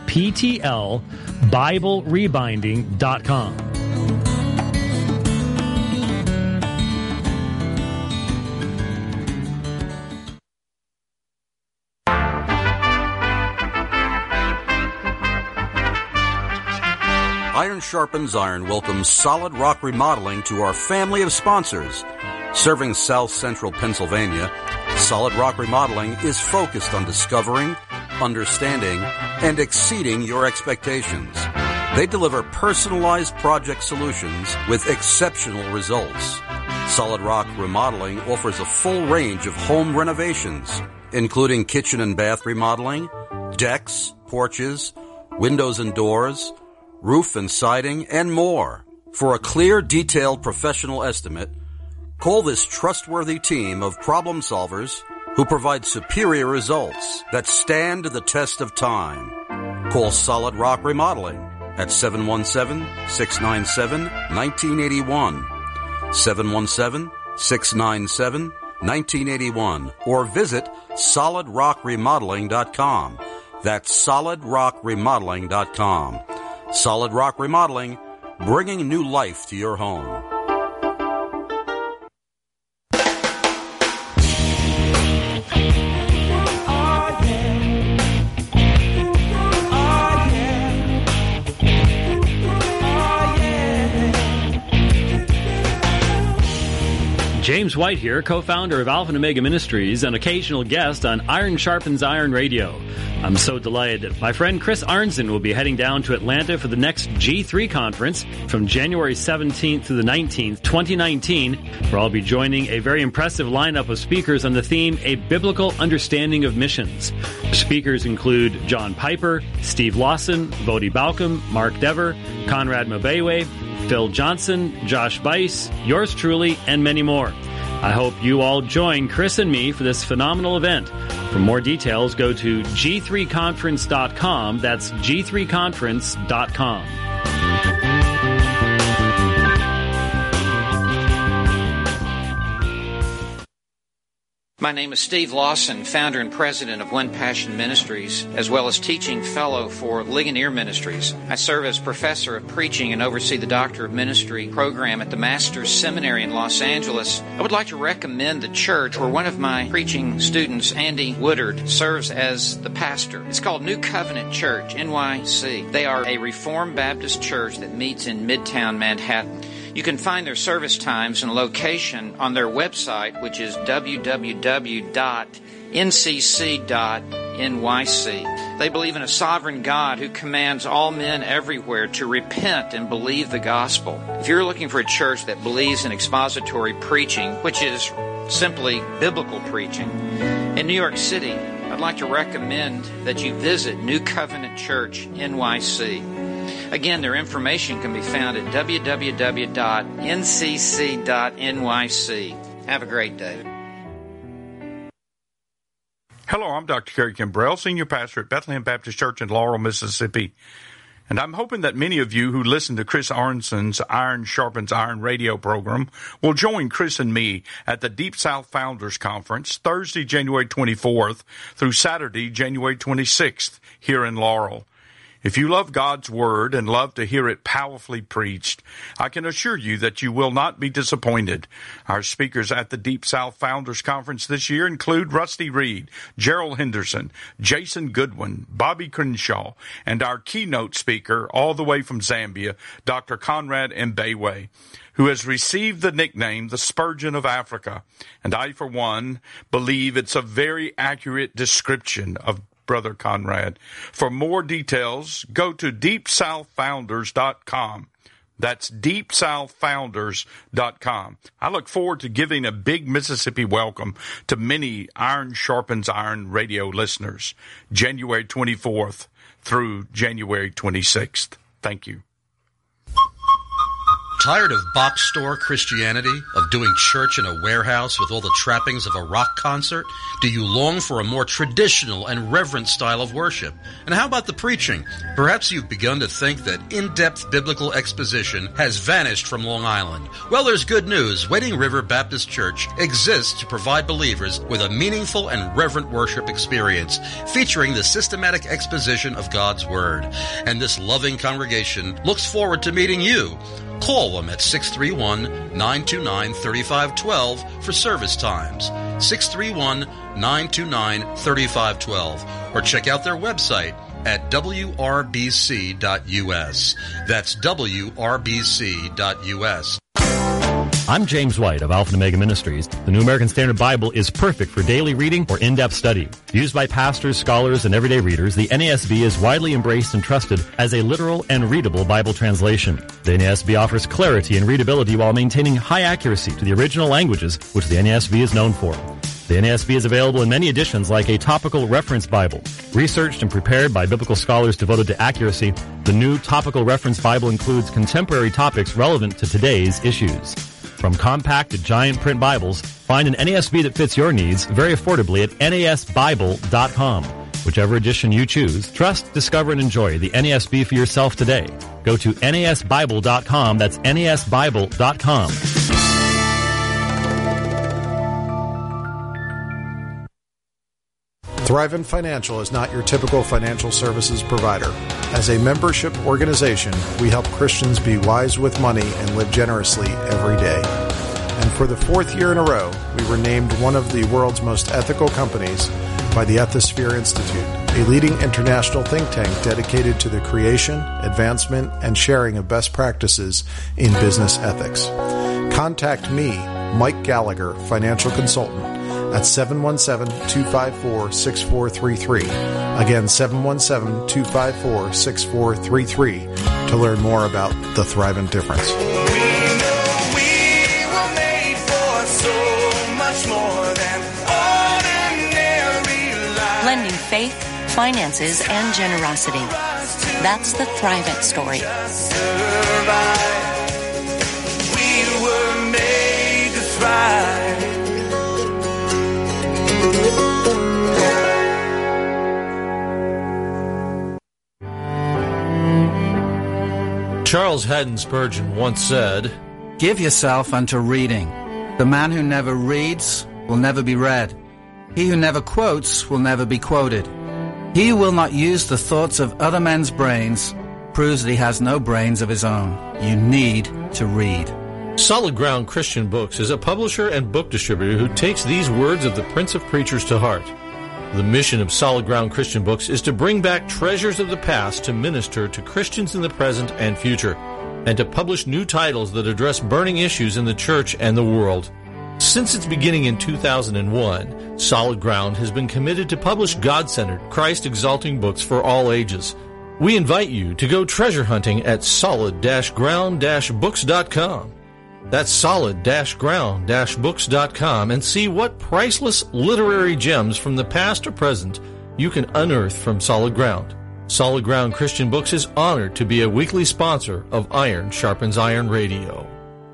PTLBibleRebinding.com. Iron Sharpens Iron welcomes Solid Rock Remodeling to our family of sponsors. Serving South Central Pennsylvania, Solid Rock Remodeling is focused on discovering, understanding, and exceeding your expectations. They deliver personalized project solutions with exceptional results. Solid Rock Remodeling offers a full range of home renovations, including kitchen and bath remodeling, decks, porches, windows and doors, roof and siding, and more. For a clear, detailed, professional estimate, call this trustworthy team of problem solvers who provide superior results that stand the test of time. Call Solid Rock Remodeling at 717-697-1981, 717-697-1981, or visit solidrockremodeling.com. That's solidrockremodeling.com. Solid Rock Remodeling, bringing new life to your home. James White here, co-founder of Alpha and Omega Ministries, an occasional guest on Iron Sharpens Iron Radio. I'm so delighted that my friend Chris Arnzen will be heading down to Atlanta for the next G3 conference from January 17th to the 19th, 2019, where I'll be joining a very impressive lineup of speakers on the theme, A Biblical Understanding of Missions. Speakers include John Piper, Steve Lawson, Vodi Balcom, Mark Dever, Conrad Mabewe, Phil Johnson, Josh Bice, yours truly, and many more. I hope you all join Chris and me for this phenomenal event. For more details, go to g3conference.com. That's g3conference.com. My name is Steve Lawson, founder and president of One Passion Ministries, as well as teaching fellow for Ligonier Ministries. I serve as professor of preaching and oversee the Doctor of Ministry program at the Master's Seminary in Los Angeles. I would like to recommend the church where one of my preaching students, Andy Woodard, serves as the pastor. It's called New Covenant Church, NYC. They are a Reformed Baptist church that meets in Midtown Manhattan. You can find their service times and location on their website, which is www.ncc.nyc. They believe in a sovereign God who commands all men everywhere to repent and believe the gospel. If you're looking for a church that believes in expository preaching, which is simply biblical preaching, in New York City, I'd like to recommend that you visit New Covenant Church, NYC. Again, their information can be found at www.ncc.nyc. Have a great day. Hello, I'm Dr. Kerry Kimbrell, Senior Pastor at Bethlehem Baptist Church in Laurel, Mississippi. And I'm hoping that many of you who listen to Chris Arnson's Iron Sharpens Iron radio program will join Chris and me at the Deep South Founders Conference Thursday, January 24th through Saturday, January 26th here in Laurel. If you love God's Word and love to hear it powerfully preached, I can assure you that you will not be disappointed. Our speakers at the Deep South Founders Conference this year include Rusty Reed, Gerald Henderson, Jason Goodwin, Bobby Crenshaw, and our keynote speaker all the way from Zambia, Dr. Conrad Mbewe, who has received the nickname the Spurgeon of Africa. And I, for one, believe it's a very accurate description of Brother Conrad. For more details, go to deepsouthfounders.com. That's deepsouthfounders.com. I look forward to giving a big Mississippi welcome to many Iron Sharpens Iron radio listeners, January 24th through January 26th. Thank you. Tired of box store Christianity, of doing church in a warehouse with all the trappings of a rock concert? Do you long for a more traditional and reverent style of worship? And how about the preaching? Perhaps you've begun to think that in-depth biblical exposition has vanished from Long Island. Well, there's good news. Wading River Baptist Church exists to provide believers with a meaningful and reverent worship experience featuring the systematic exposition of God's Word. And this loving congregation looks forward to meeting you. Call them at 631-929-3512 for service times. 631-929-3512. Or check out their website at wrbc.us. That's wrbc.us. I'm James White of Alpha and Omega Ministries. The New American Standard Bible is perfect for daily reading or in-depth study. Used by pastors, scholars, and everyday readers, the NASB is widely embraced and trusted as a literal and readable Bible translation. The NASB offers clarity and readability while maintaining high accuracy to the original languages, which the NASB is known for. The NASB is available in many editions like a topical reference Bible. Researched and prepared by biblical scholars devoted to accuracy, the new topical reference Bible includes contemporary topics relevant to today's issues. From compact to giant print Bibles, find an NASB that fits your needs very affordably at nasbible.com. Whichever edition you choose, trust, discover, and enjoy the NASB for yourself today. Go to nasbible.com. That's nasbible.com. Thrivent Financial is not your typical financial services provider. As a membership organization, we help Christians be wise with money and live generously every day. And for the fourth year in a row, we were named one of the world's most ethical companies by the Ethisphere Institute, a leading international think tank dedicated to the creation, advancement, and sharing of best practices in business ethics. Contact me, Mike Gallagher, financial consultant, at 717-254-6433. Again, 717-254-6433 to learn more about the Thrivent difference. We know we were made for so much more than ordinary life. Blending faith, finances, and generosity. That's the Thrivent story. We were made to thrive. Charles Haddon Spurgeon once said, "Give yourself unto reading. The man who never reads will never be read. He who never quotes will never be quoted. He who will not use the thoughts of other men's brains proves that he has no brains of his own. You need to read." Solid Ground Christian Books is a publisher and book distributor who takes these words of the Prince of Preachers to heart. The mission of Solid Ground Christian Books is to bring back treasures of the past to minister to Christians in the present and future, and to publish new titles that address burning issues in the church and the world. Since its beginning in 2001, Solid Ground has been committed to publish God-centered, Christ-exalting books for all ages. We invite you to go treasure hunting at solid-ground-books.com. That's solid-ground-books.com, and see what priceless literary gems from the past or present you can unearth from Solid Ground. Solid Ground Christian Books is honored to be a weekly sponsor of Iron Sharpens Iron Radio.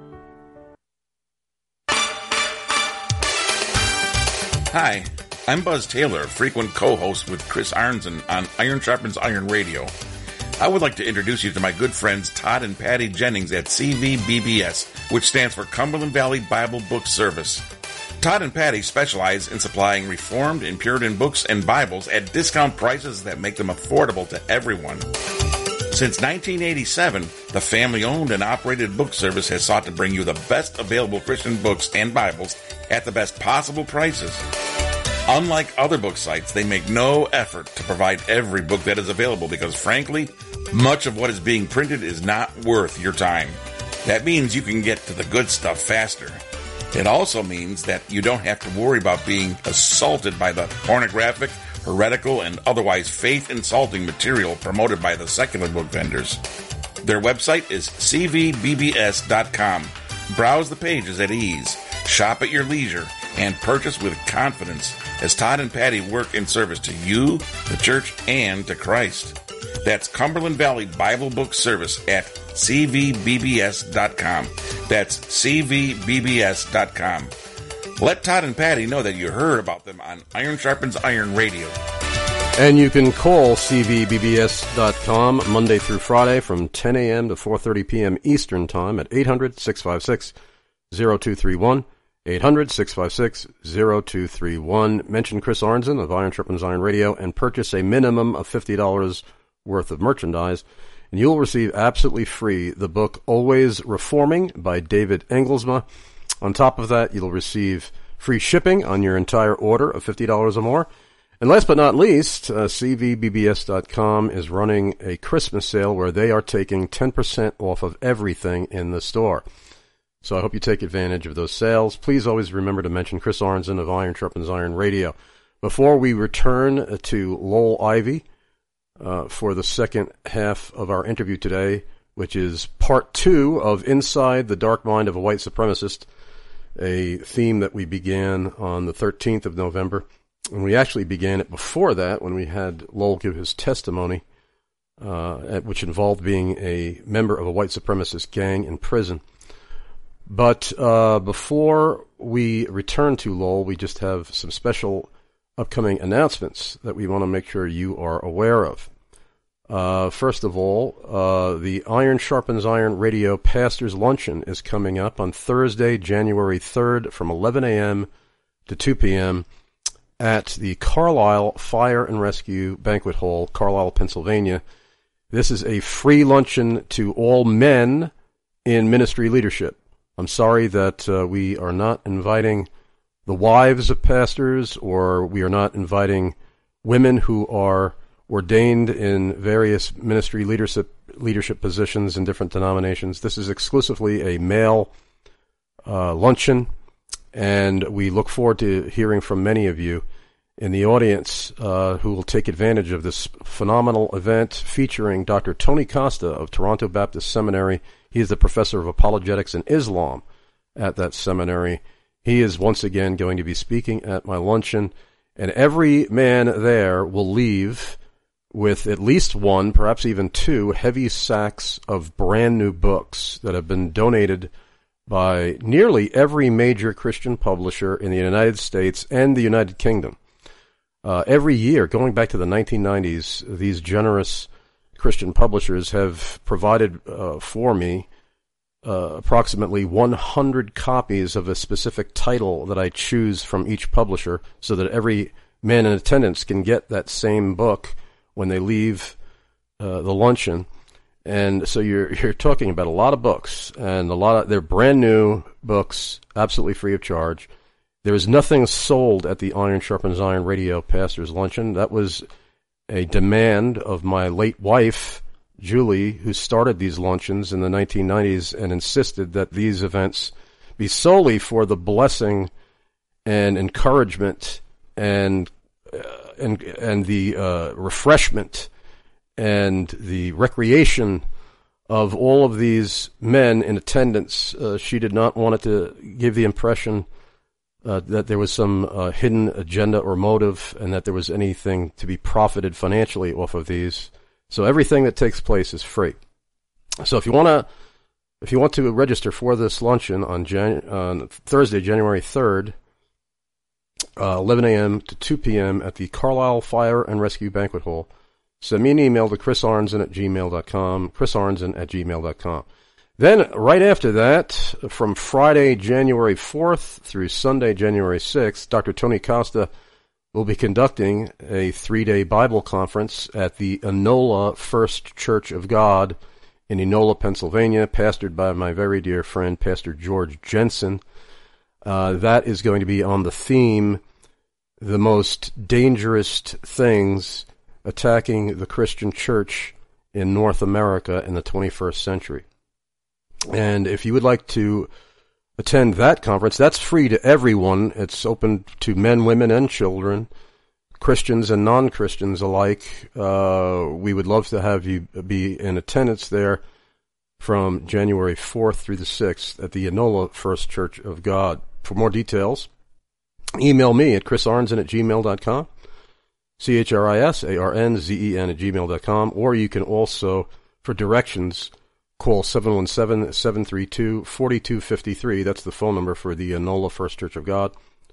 Hi, I'm Buzz Taylor, frequent co-host with Chris Arnson on Iron Sharpens Iron Radio. I would like to introduce you to my good friends Todd and Patty Jennings at CVBBS, which stands for Cumberland Valley Bible Book Service. Todd and Patty specialize in supplying Reformed and Puritan books and Bibles at discount prices that make them affordable to everyone. Since 1987, the family-owned and operated book service has sought to bring you the best available Christian books and Bibles at the best possible prices. Unlike other book sites, they make no effort to provide every book that is available because, frankly, much of what is being printed is not worth your time. That means you can get to the good stuff faster. It also means that you don't have to worry about being assaulted by the pornographic, heretical, and otherwise faith-insulting material promoted by the secular book vendors. Their website is cvbbs.com. Browse the pages at ease, shop at your leisure, and purchase with confidence as Todd and Patty work in service to you, the church, and to Christ. That's Cumberland Valley Bible Book Service at cvbbs.com. That's cvbbs.com. Let Todd and Patty know that you heard about them on Iron Sharpens Iron Radio. And you can call cvbbs.com Monday through Friday from 10 a.m. to 4:30 p.m. Eastern Time at 800-656-0231. 800-656-0231. Mention Chris Arnson of Iron Sharpens Iron Radio and purchase a minimum of $50 worth of merchandise, and you'll receive absolutely free the book Always Reforming by David Engelsma. On top of that, you'll receive free shipping on your entire order of $50 or more. And last but not least, cvbbs.com is running a Christmas sale where they are taking 10% off of everything in the store. So I hope you take advantage of those sales. Please always remember to mention Chris Arnson of Iron Sharpens Iron Radio. Before we return to Lowell Ivy for the second half of our interview today, which is part 2 of Inside the Dark Mind of a White Supremacist, a theme that we began on the 13th of November. And we actually began it before that when we had Lowell give his testimony, which involved being a member of a white supremacist gang in prison. But before we return to Lowell, we just have some special upcoming announcements that we want to make sure you are aware of. First of all, the Iron Sharpens Iron Radio Pastors Luncheon is coming up on Thursday, January 3rd from 11 a.m. to 2 p.m. at the Carlisle Fire and Rescue Banquet Hall, Carlisle, Pennsylvania. This is a free luncheon to all men in ministry leadership. I'm sorry that we are not inviting the wives of pastors, or we are not inviting women who are ordained in various ministry leadership positions in different denominations. This is exclusively a male luncheon, and we look forward to hearing from many of you in the audience who will take advantage of this phenomenal event featuring Dr. Tony Costa of Toronto Baptist Seminary. He is the professor of apologetics and Islam at that seminary. He is once again going to be speaking at my luncheon, and every man there will leave with at least one, perhaps even two, heavy sacks of brand new books that have been donated by nearly every major Christian publisher in the United States and the United Kingdom. Every year, going back to the 1990s, these generous Christian publishers have provided for me approximately 100 copies of a specific title that I choose from each publisher, so that every man in attendance can get that same book when they leave the luncheon. And so you're talking about a lot of books, and they're brand new books, absolutely free of charge. There is nothing sold at the Iron Sharpens Iron Radio Pastors Luncheon. That was a demand of my late wife, Julie, who started these luncheons in the 1990s and insisted that these events be solely for the blessing and encouragement and the refreshment and the recreation of all of these men in attendance. She did not want it to give the impression that there was some hidden agenda or motive, and that there was anything to be profited financially off of these. So everything that takes place is free. So if you want to register for this luncheon on Thursday, January 3rd, 11 a.m. to 2 p.m. at the Carlisle Fire and Rescue Banquet Hall, send me an email to chrisarnson@gmail.com, chrisarnson@gmail.com. Then, right after that, from Friday, January 4th through Sunday, January 6th, Dr. Tony Costa will be conducting a 3-day Bible conference at the Enola First Church of God in Enola, Pennsylvania, pastored by my very dear friend, Pastor George Jensen. That is going to be on the theme, the most dangerous things attacking the Christian church in North America in the 21st century. And if you would like to attend that conference, that's free to everyone. It's open to men, women, and children, Christians and non-Christians alike. We would love to have you be in attendance there from January 4th through the 6th at the Enola First Church of God. For more details, email me at chrisarnzen@gmail.com, chrisarnzen@gmail.com, or you can also, for directions, call 717-732-4253. That's the phone number for the Enola First Church of God,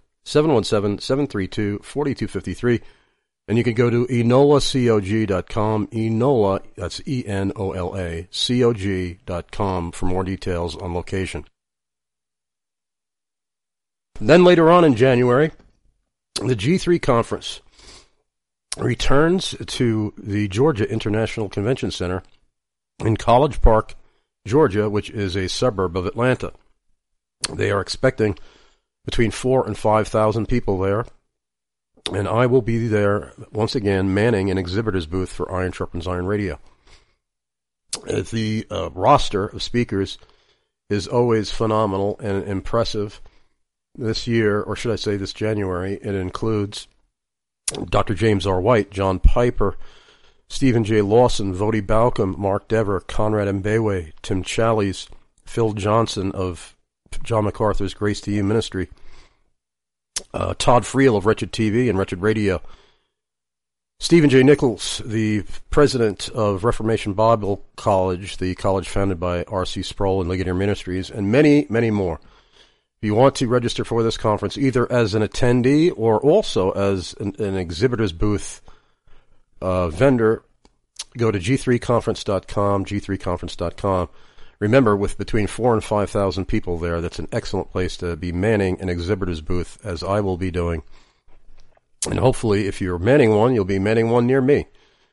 717-732-4253. And you can go to enolacog.com, Enola, that's E-N-O-L-A, COG.com for more details on location. Then later on in January, the G3 Conference returns to the Georgia International Convention Center in College Park, Georgia, which is a suburb of Atlanta. They are expecting between 4,000 and 5,000 people there, and I will be there once again manning an exhibitor's booth for Iron Sharpens Iron Radio. The roster of speakers is always phenomenal and impressive. This year, or should I say this January, it includes Dr. James R. White, John Piper, Stephen J. Lawson, Vodi Balcom, Mark Dever, Conrad Mbewe, Tim Challies, Phil Johnson of John MacArthur's Grace to You Ministry, Todd Friel of Wretched TV and Wretched Radio, Stephen J. Nichols, the president of Reformation Bible College, the college founded by R.C. Sproul and Ligonier Ministries, and many, many more. If you want to register for this conference, either as an attendee or also as an exhibitor's booth vendor, go to g3conference.com, g3conference.com. Remember, with between 4,000 and 5,000 people there, that's an excellent place to be manning an exhibitor's booth, as I will be doing. And hopefully, if you're manning one, you'll be manning one near me.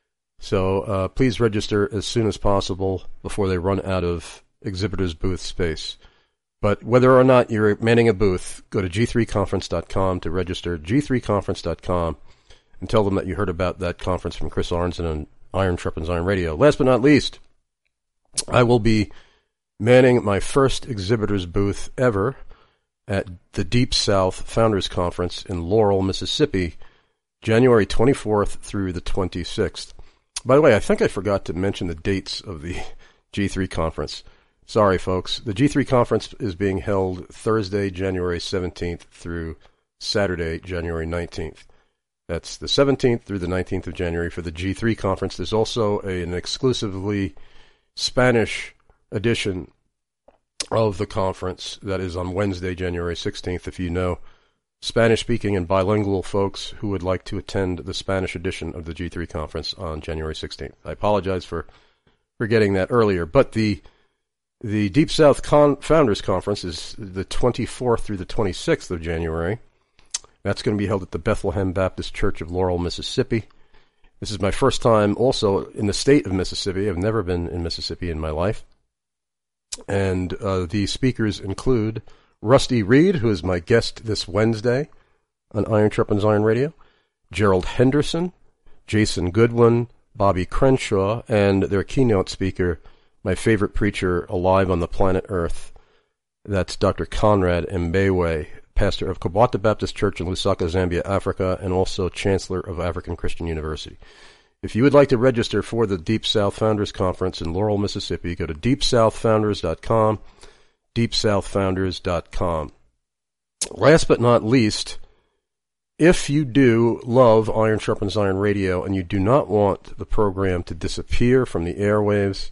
So please register as soon as possible before they run out of exhibitor's booth space. But whether or not you're manning a booth, go to g3conference.com to register, g3conference.com, and tell them that you heard about that conference from Chris Arnson and Iron Sharpens Iron Radio. Last but not least, I will be manning my first exhibitor's booth ever at the Deep South Founders Conference in Laurel, Mississippi, January 24th through the 26th. By the way, I think I forgot to mention the dates of the G3 conference. Sorry, folks. The G3 conference is being held Thursday, January 17th through Saturday, January 19th. That's the 17th through the 19th of January for the G3 conference. There's also an exclusively Spanish edition of the conference that is on Wednesday, January 16th. If you know Spanish-speaking and bilingual folks who would like to attend the Spanish edition of the G3 conference on January 16th. I apologize for getting that earlier, but the Deep South Founders Conference is the 24th through the 26th of January. That's going to be held at the Bethlehem Baptist Church of Laurel, Mississippi. This is my first time also in the state of Mississippi. I've never been in Mississippi in my life. And the speakers include Rusty Reed, who is my guest this Wednesday on Iron Sharpens Iron Radio, Gerald Henderson, Jason Goodwin, Bobby Crenshaw, and their keynote speaker, my favorite preacher alive on the planet Earth. That's Dr. Conrad Mbewe, pastor of Kabata Baptist Church in Lusaka, Zambia, Africa, and also chancellor of African Christian University. If you would like to register for the Deep South Founders Conference in Laurel, Mississippi, go to deepsouthfounders.com, deepsouthfounders.com. Last but not least, if you do love Iron Sharpens Iron Radio and you do not want the program to disappear from the airwaves,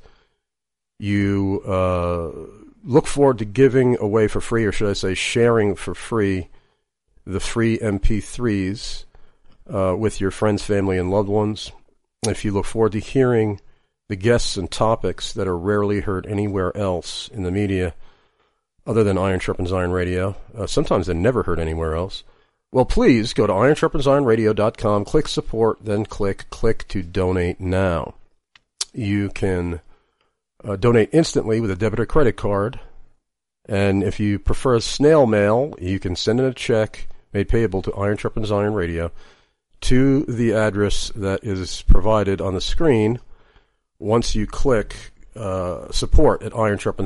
you look forward to giving away for free, or should I say sharing for free, the free MP3s with your friends, family, and loved ones. If you look forward to hearing the guests and topics that are rarely heard anywhere else in the media other than Iron Sharpens Iron Radio, sometimes they're never heard anywhere else, well, please go to ironsharpensironradio.com, click support, then click to donate now. You can donate instantly with a debit or credit card, and if you prefer snail mail, you can send in a check made payable to Iron Sharpens Iron Radio to the address that is provided on the screen once you click support at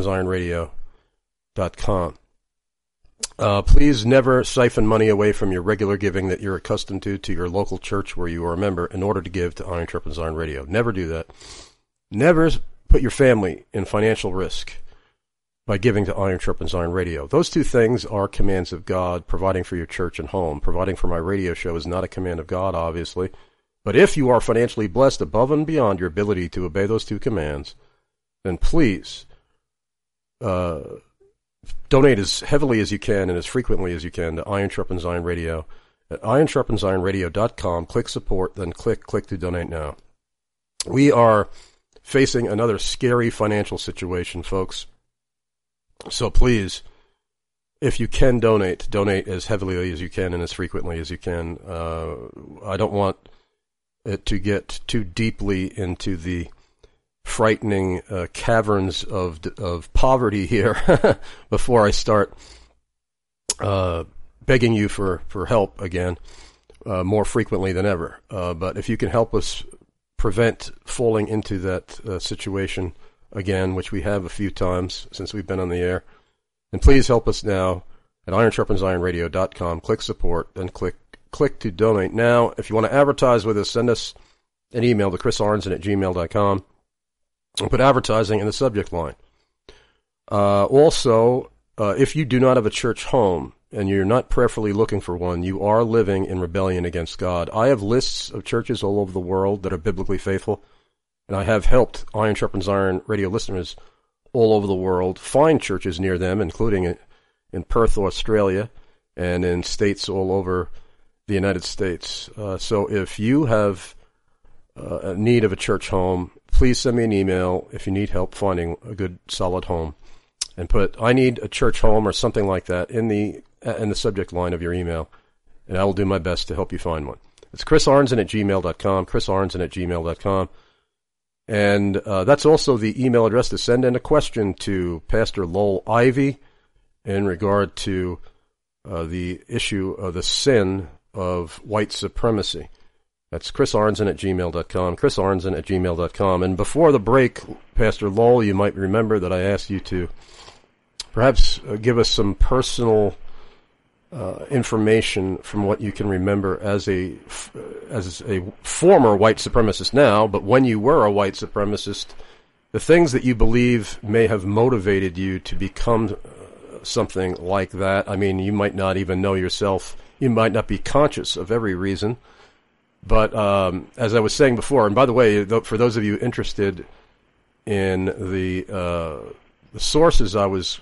ironsharpensironradio.com. Please never siphon money away from your regular giving that you're accustomed to your local church where you are a member in order to give to Iron Sharpens Iron Radio. Never do that. Never put your family in financial risk by giving to Iron Sharpens Iron Radio. Those two things are commands of God. Providing for your church and home, providing for my radio show is not a command of God, obviously. But if you are financially blessed above and beyond your ability to obey those two commands, then please donate as heavily as you can and as frequently as you can to Iron Sharpens Iron Radio at ironsharpensironradio.com. Click support, then click to donate now. We are facing another scary financial situation, folks. So please, if you can donate as heavily as you can and as frequently as you can. I don't want it to get too deeply into the frightening caverns of poverty here before I start begging you for help again more frequently than ever. But if you can help us prevent falling into that situation again, which we have a few times since we've been on the air, then please help us now at ironsharpensironradio.com. Click support, then click to donate now. If you want to advertise with us, send us an email to chrisarnson@gmail.com and put advertising in the subject line. Also, if you do not have a church home and you're not prayerfully looking for one, you are living in rebellion against God. I have lists of churches all over the world that are biblically faithful, and I have helped Iron Sharpens Iron Radio listeners all over the world find churches near them, including in Perth, Australia, and in states all over the United States. So if you have a need of a church home, please send me an email if you need help finding a good, solid home, and put "I need a church home" or something like that in the subject line of your email, and I will do my best to help you find one. It's chrisarnson@gmail.com, chrisarnson@gmail.com. And that's also the email address to send in a question to Pastor Lowell Ivy in regard to the issue of the sin of white supremacy. That's chrisarnson@gmail.com, chrisarnson@gmail.com. And before the break, Pastor Lowell, you might remember that I asked you to perhaps give us some personal information from what you can remember as a former white supremacist now, but when you were a white supremacist, the things that you believe may have motivated you to become something like that. I mean, you might not even know yourself. You might not be conscious of every reason. But as I was saying before, and by the way, for those of you interested in the sources I was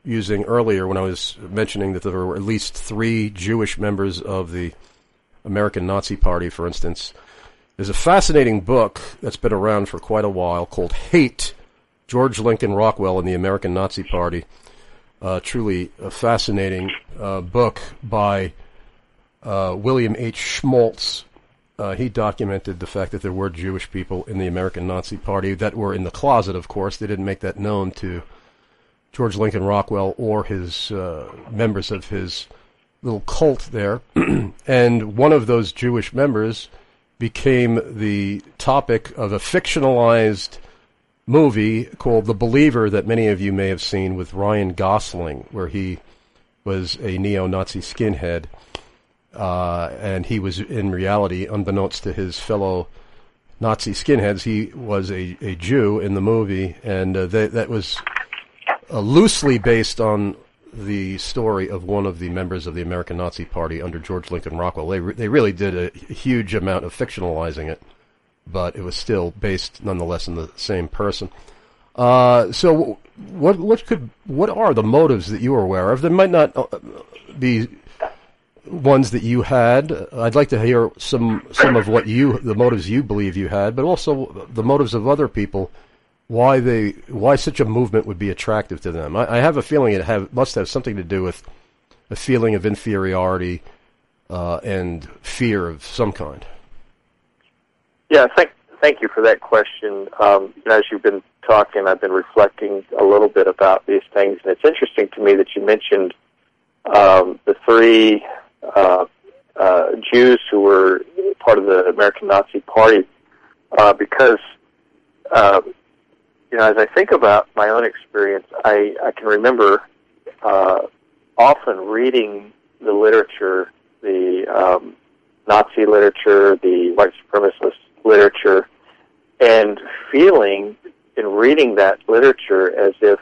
using earlier when I was mentioning that there were at least 3 Jewish members of the American Nazi Party, for instance. There's a fascinating book that's been around for quite a while called Hate, George Lincoln Rockwell and the American Nazi Party. Truly a fascinating book by William H. Schmaltz. He documented the fact that there were Jewish people in the American Nazi Party that were in the closet, of course. They didn't make that known to George Lincoln Rockwell or his members of his little cult there. And one of those Jewish members became the topic of a fictionalized movie called The Believer that many of you may have seen with Ryan Gosling, where he was a neo-Nazi skinhead. And he was, in reality, unbeknownst to his fellow Nazi skinheads, he was a Jew in the movie, and that was loosely based on the story of one of the members of the American Nazi Party under George Lincoln Rockwell. They really did a huge amount of fictionalizing it, but it was still based, nonetheless, on the same person. So, what are the motives that you are aware of? There might not be ones that you had. I'd like to hear some of the motives you believe you had, but also the motives of other people. Why such a movement would be attractive to them? I have a feeling it must have something to do with a feeling of inferiority and fear of some kind. Yeah, thank you for that question. As you've been talking, I've been reflecting a little bit about these things, and it's interesting to me that you mentioned the 3 Jews who were part of the American Nazi Party, because as I think about my own experience, I can remember often reading the literature, the Nazi literature, the white supremacist literature, and feeling in reading that literature as if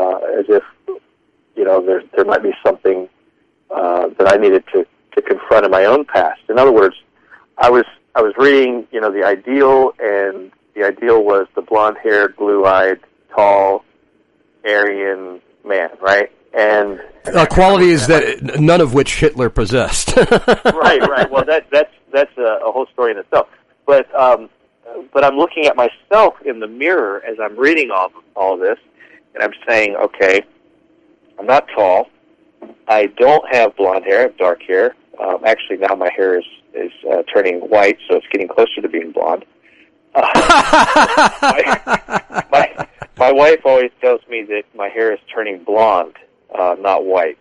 there might be something that I needed to confront in my own past. In other words, I was reading, the ideal, and the ideal was the blonde-haired, blue-eyed, tall, Aryan man, right? And qualities that none of which Hitler possessed. Right. Well, that's a whole story in itself. But I'm looking at myself in the mirror as I'm reading all this, and I'm saying, okay, I'm not tall. I don't have blonde hair. I have dark hair. Actually, now my hair is turning white, so it's getting closer to being blonde. My wife always tells me that my hair is turning blonde, not white.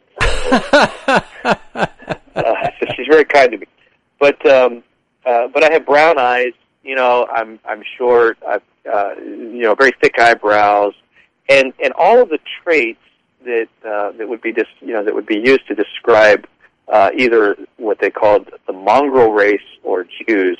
So she's very kind to me. But I have brown eyes. I'm short. I've very thick eyebrows, and all of the traits that would be that would be used to describe either what they called the mongrel race or Jews.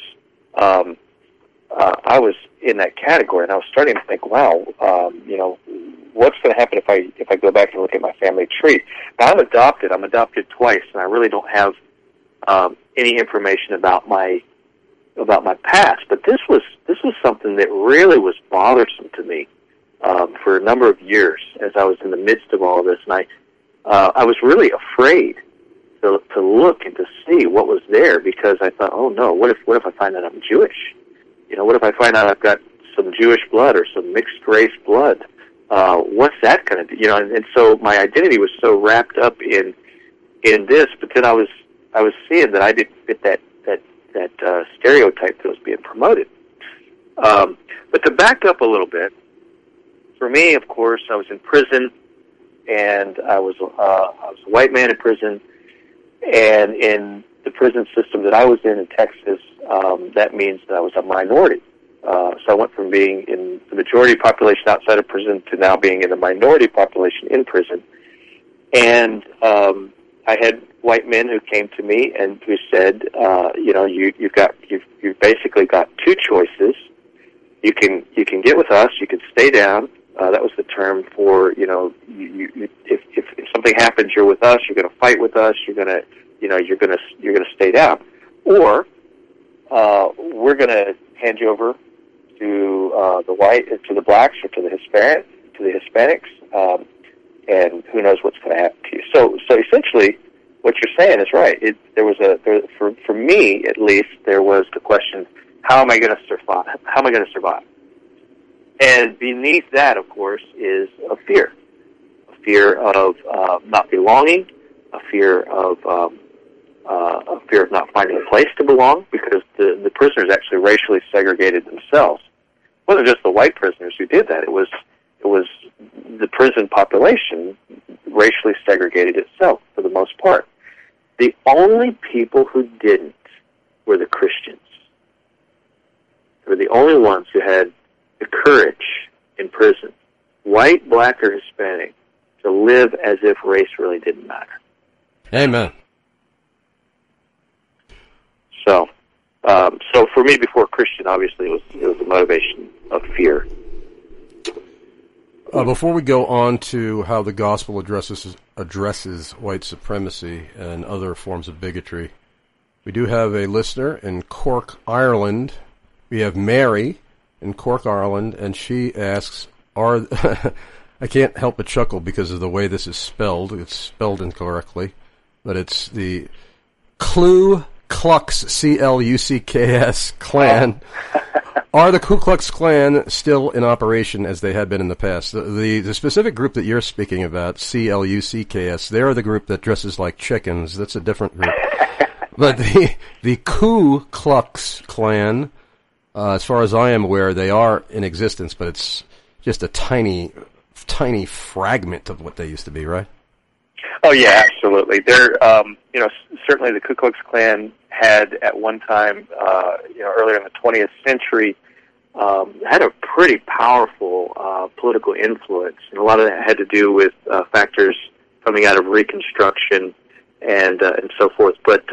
I was in that category, and I was starting to think, wow, what's going to happen if I go back and look at my family tree? Now, I'm adopted twice, and I really don't have any information about my past. But this was something that really was bothersome to me for a number of years as I was in the midst of all of this, and I was really afraid to look and to see what was there, because I thought, oh no, what if I find out I'm Jewish? What if I find out I've got some Jewish blood or some mixed race blood? What's that going to do? And so my identity was so wrapped up in this, but then I was seeing that I didn't fit that stereotype that was being promoted. But to back up a little bit, for me, of course, I was in prison, and I was a white man in prison, and in the prison system that I was in Texas, that means that I was a minority. So I went from being in the majority population outside of prison to now being in the minority population in prison. And I had white men who came to me and who said, you've basically got 2 choices. You can get with us. You can stay down. That was the term for if something happens, you're with us. You're going to fight with us. You're going to stay down, or we're going to hand you over to the blacks or to the Hispanics, and who knows what's going to happen to you. So essentially, what you're saying is right. For me, at least, there was the question: how am I going to survive? How am I going to survive? And beneath that, of course, is a fear of not belonging, a fear of not finding a place to belong, because the prisoners actually racially segregated themselves. It wasn't just the white prisoners who did that. It was the prison population racially segregated itself for the most part. The only people who didn't were the Christians. They were the only ones who had the courage in prison, white, black, or Hispanic, to live as if race really didn't matter. Amen. So for me, before Christian, obviously, it was a motivation of fear. Before we go on to how the gospel addresses white supremacy and other forms of bigotry, we do have a listener in Cork, Ireland. We have Mary in Cork, Ireland, and she asks, I can't help but chuckle because of the way this is spelled. It's spelled incorrectly, but it's the Ku Klux, C-L-U-C-K-S, Klan. Are the Ku Klux Klan still in operation as they had been in the past? The specific group that you're speaking about, C-L-U-C-K-S, they're the group that dresses like chickens. That's a different group. But the Ku Klux Klan, as far as I am aware, they are in existence, but it's just a tiny fragment of what they used to be, right? Oh yeah, absolutely. They're, certainly the Ku Klux Klan had at one time, earlier in the 20th century, had a pretty powerful political influence, and a lot of that had to do with factors coming out of Reconstruction and so forth. But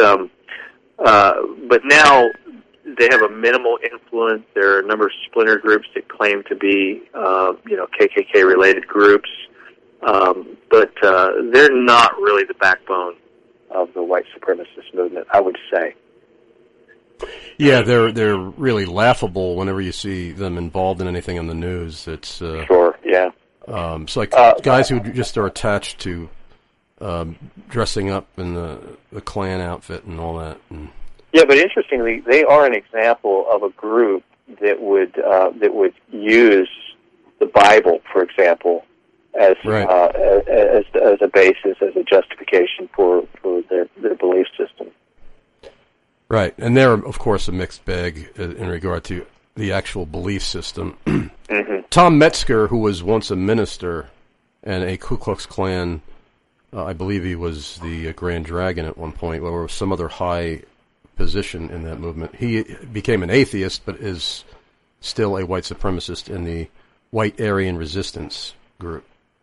now they have a minimal influence. There are a number of splinter groups that claim to be, KKK-related groups, but they're not really the backbone of the white supremacist movement, I would say. Yeah, they're really laughable whenever you see them involved in anything in the news. It's sure, yeah. It's like guys who just are attached to dressing up in the Klan outfit and all that. And yeah, but interestingly, they are an example of a group that would use the Bible, for example, as a basis, as a justification for their belief system. Right, and they're, of course, a mixed bag in regard to the actual belief system. Mm-hmm. Tom Metzger, who was once a minister and a Ku Klux Klan, I believe he was the Grand Dragon at one point, or some other high position in that movement. He became an atheist, but is still a white supremacist in the White Aryan Resistance group.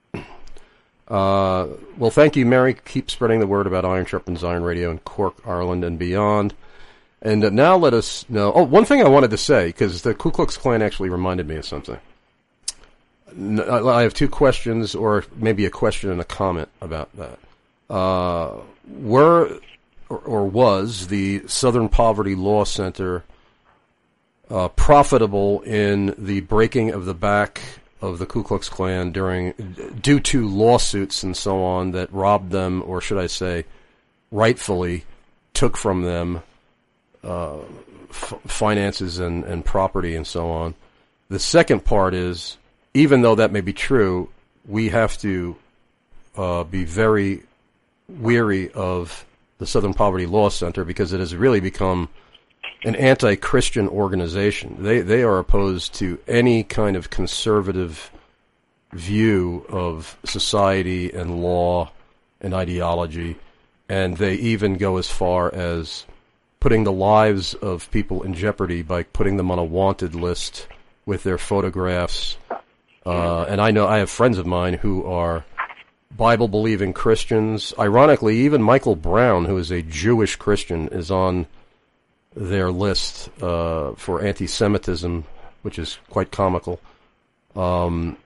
Well, thank you, Mary. Keep spreading the word about Iron Sharpens Iron Radio in Cork, Ireland, and beyond. And now let us know... Oh, one thing I wanted to say, because the Ku Klux Klan actually reminded me of something. I have two questions, or maybe a question and a comment about that. Was the Southern Poverty Law Center profitable in the breaking of the back of the Ku Klux Klan due to lawsuits and so on that robbed them, or should I say, rightfully took from them finances and property and so on? The second part is, even though that may be true, we have to be very weary of the Southern Poverty Law Center because it has really become an anti-Christian organization. They are opposed to any kind of conservative view of society and law and ideology, and they even go as far as putting the lives of people in jeopardy by putting them on a wanted list with their photographs. And I know I have friends of mine who are Bible-believing Christians. Ironically, even Michael Brown, who is a Jewish Christian, is on their list for anti-Semitism, which is quite comical, and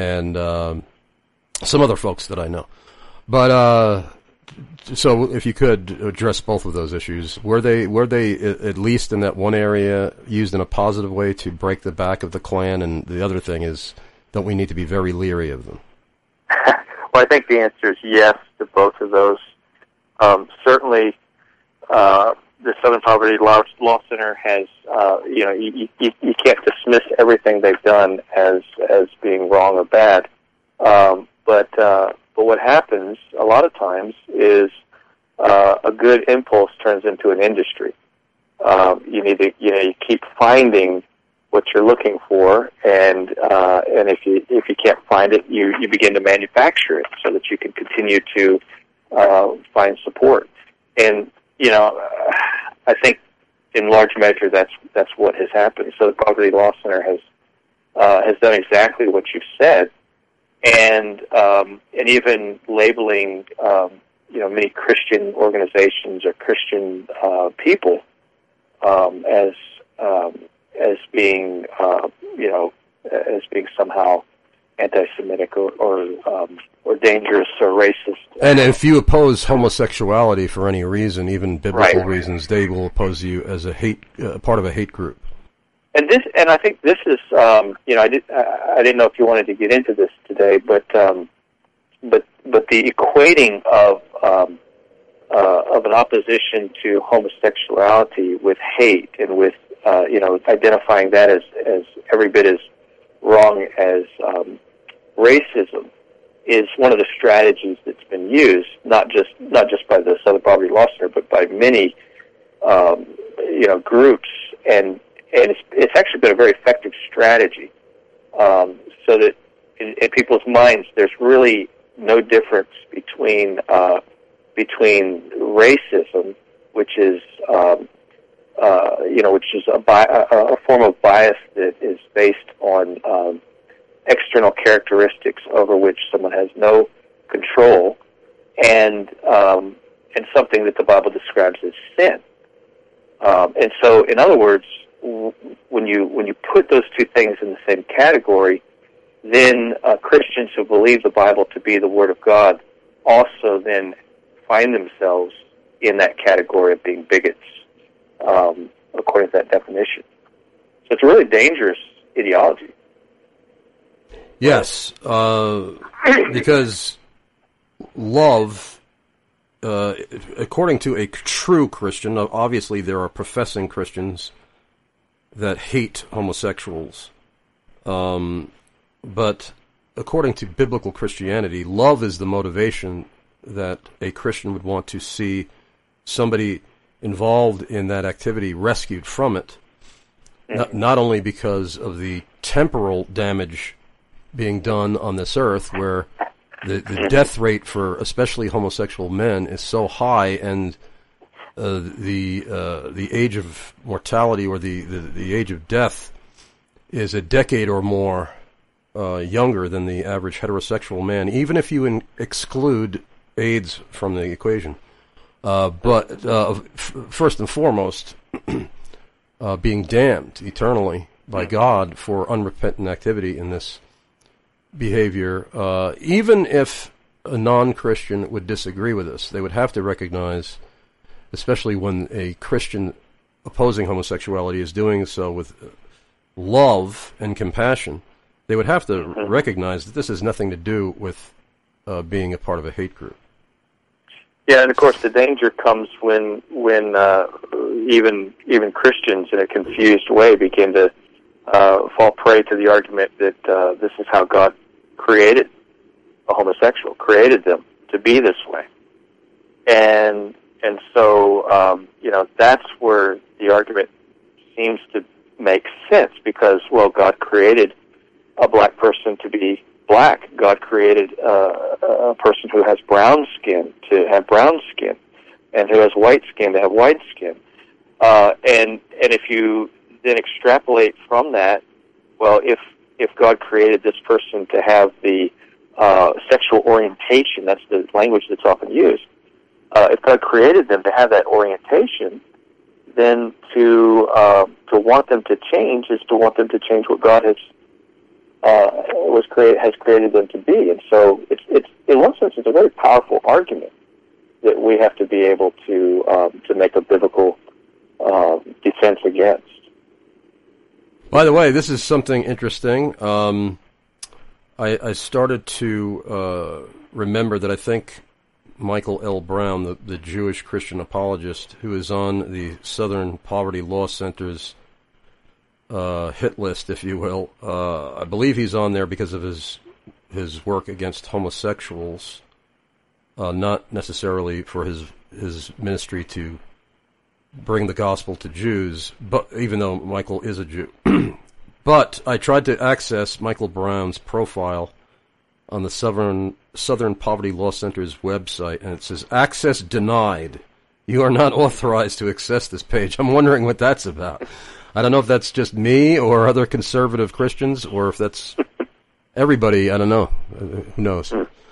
some other folks that I know. But so, if you could address both of those issues, were they at least in that one area used in a positive way to break the back of the Klan? And the other thing is, don't we need to be very leery of them? Well, I think the answer is yes to both of those. Certainly, the Southern Poverty Law Center has, you can't dismiss everything they've done as being wrong or bad. But what happens a lot of times is a good impulse turns into an industry. You keep finding what you're looking for, and if you can't find it, you begin to manufacture it so that you can continue to find support. And I think in large measure that's what has happened. So the Poverty Law Center has done exactly what you've said, and even labeling many Christian organizations or Christian people as being somehow anti-Semitic or dangerous or racist. And if you oppose homosexuality for any reason, even biblical reasons, they will oppose you as a part of a hate group. And I think this is, I didn't know if you wanted to get into this today, but the equating of an opposition to homosexuality with hate and with identifying that as every bit as wrong as racism is one of the strategies that's been used, not just by the Southern Poverty Law Center, but by many groups, and it's actually been a very effective strategy. So that in people's minds, there's really no difference between racism, which is a form of bias that is based on external characteristics over which someone has no control, and something that the Bible describes as sin. And so, in other words, when you put those two things in the same category, then Christians who believe the Bible to be the Word of God also then find themselves in that category of being bigots, according to that definition. So it's a really dangerous ideology. Yes, because love, according to a true Christian, obviously there are professing Christians that hate homosexuals, but according to biblical Christianity, love is the motivation that a Christian would want to see somebody involved in that activity rescued from it, not only because of the temporal damage being done on this earth, where the death rate for especially homosexual men is so high, and the age of mortality, or the age of death, is a decade or more younger than the average heterosexual man, even if you exclude AIDS from the equation. But first and foremost, being damned eternally by God for unrepentant activity in this behavior, even if a non-Christian would disagree with us, they would have to recognize, especially when a Christian opposing homosexuality is doing so with love and compassion, they would have to recognize that this has nothing to do with being a part of a hate group. Yeah, and of course the danger comes when even Christians in a confused way begin to fall prey to the argument that this is how God created a homosexual, created them to be this way, and so that's where the argument seems to make sense, because God created a black person to be black. God created a person who has brown skin to have brown skin, and who has white skin to have white skin. And if you then extrapolate from that, if God created this person to have the sexual orientation, that's the language that's often used. If God created them to have that orientation, then to want them to change is to want them to change what God has created them to be. And so it's in one sense it's a very powerful argument that we have to be able to make a biblical defense against. By the way, this is something interesting. I started to remember that I think Michael L. Brown, the Jewish Christian apologist who is on the Southern Poverty Law Center's hit list, if you will, I believe he's on there because of his work against homosexuals, not necessarily for his ministry to bring the gospel to Jews, but even though Michael is a Jew. But I tried to access Michael Brown's profile on the Southern Poverty Law Center's website, and it says, access denied. You are not authorized to access this page. I'm wondering what that's about. I don't know if that's just me or other conservative Christians, or if that's everybody. I don't know. Who knows?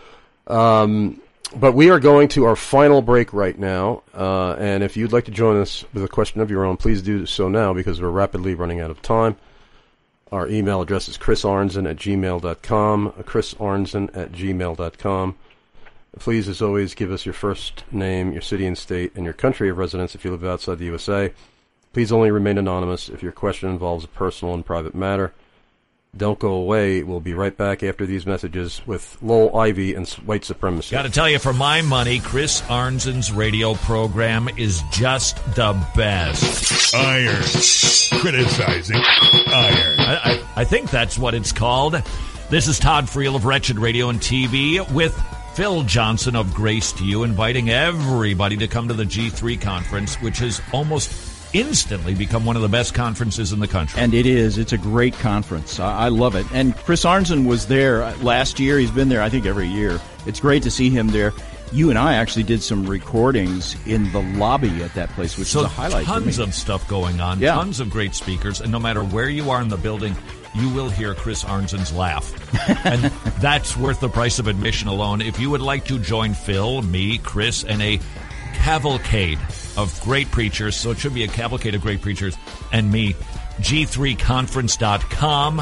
But we are going to our final break right now, and if you'd like to join us with a question of your own, please do so now, because we're rapidly running out of time. Our email address is chrisarnson@gmail.com, chrisarnson@gmail.com. Please, as always, give us your first name, your city and state, and your country of residence if you live outside the USA. Please only remain anonymous if your question involves a personal and private matter. Don't go away. We'll be right back after these messages with Lowell Ivy and white supremacy. Got to tell you, for my money, Chris Arnson's radio program is just the best. Iron. Criticizing iron. I think that's what it's called. This is Todd Friel of Wretched Radio and TV with Phil Johnson of Grace to You, inviting everybody to come to the G3 conference, which has almost instantly become one of the best conferences in the country. And it is. It's a great conference. I love it. And Chris Arnson was there last year. He's been there, I think, every year. It's great to see him there. You and I actually did some recordings in the lobby at that place, which is a highlight for me. Tons of stuff going on, tons of great speakers, and no matter where you are in the building, you will hear Chris Arnson's laugh. And that's worth the price of admission alone. If you would like to join Phil, me, Chris, and a cavalcade of great preachers, so it should be a cavalcade of great preachers, and me, G3conference.com,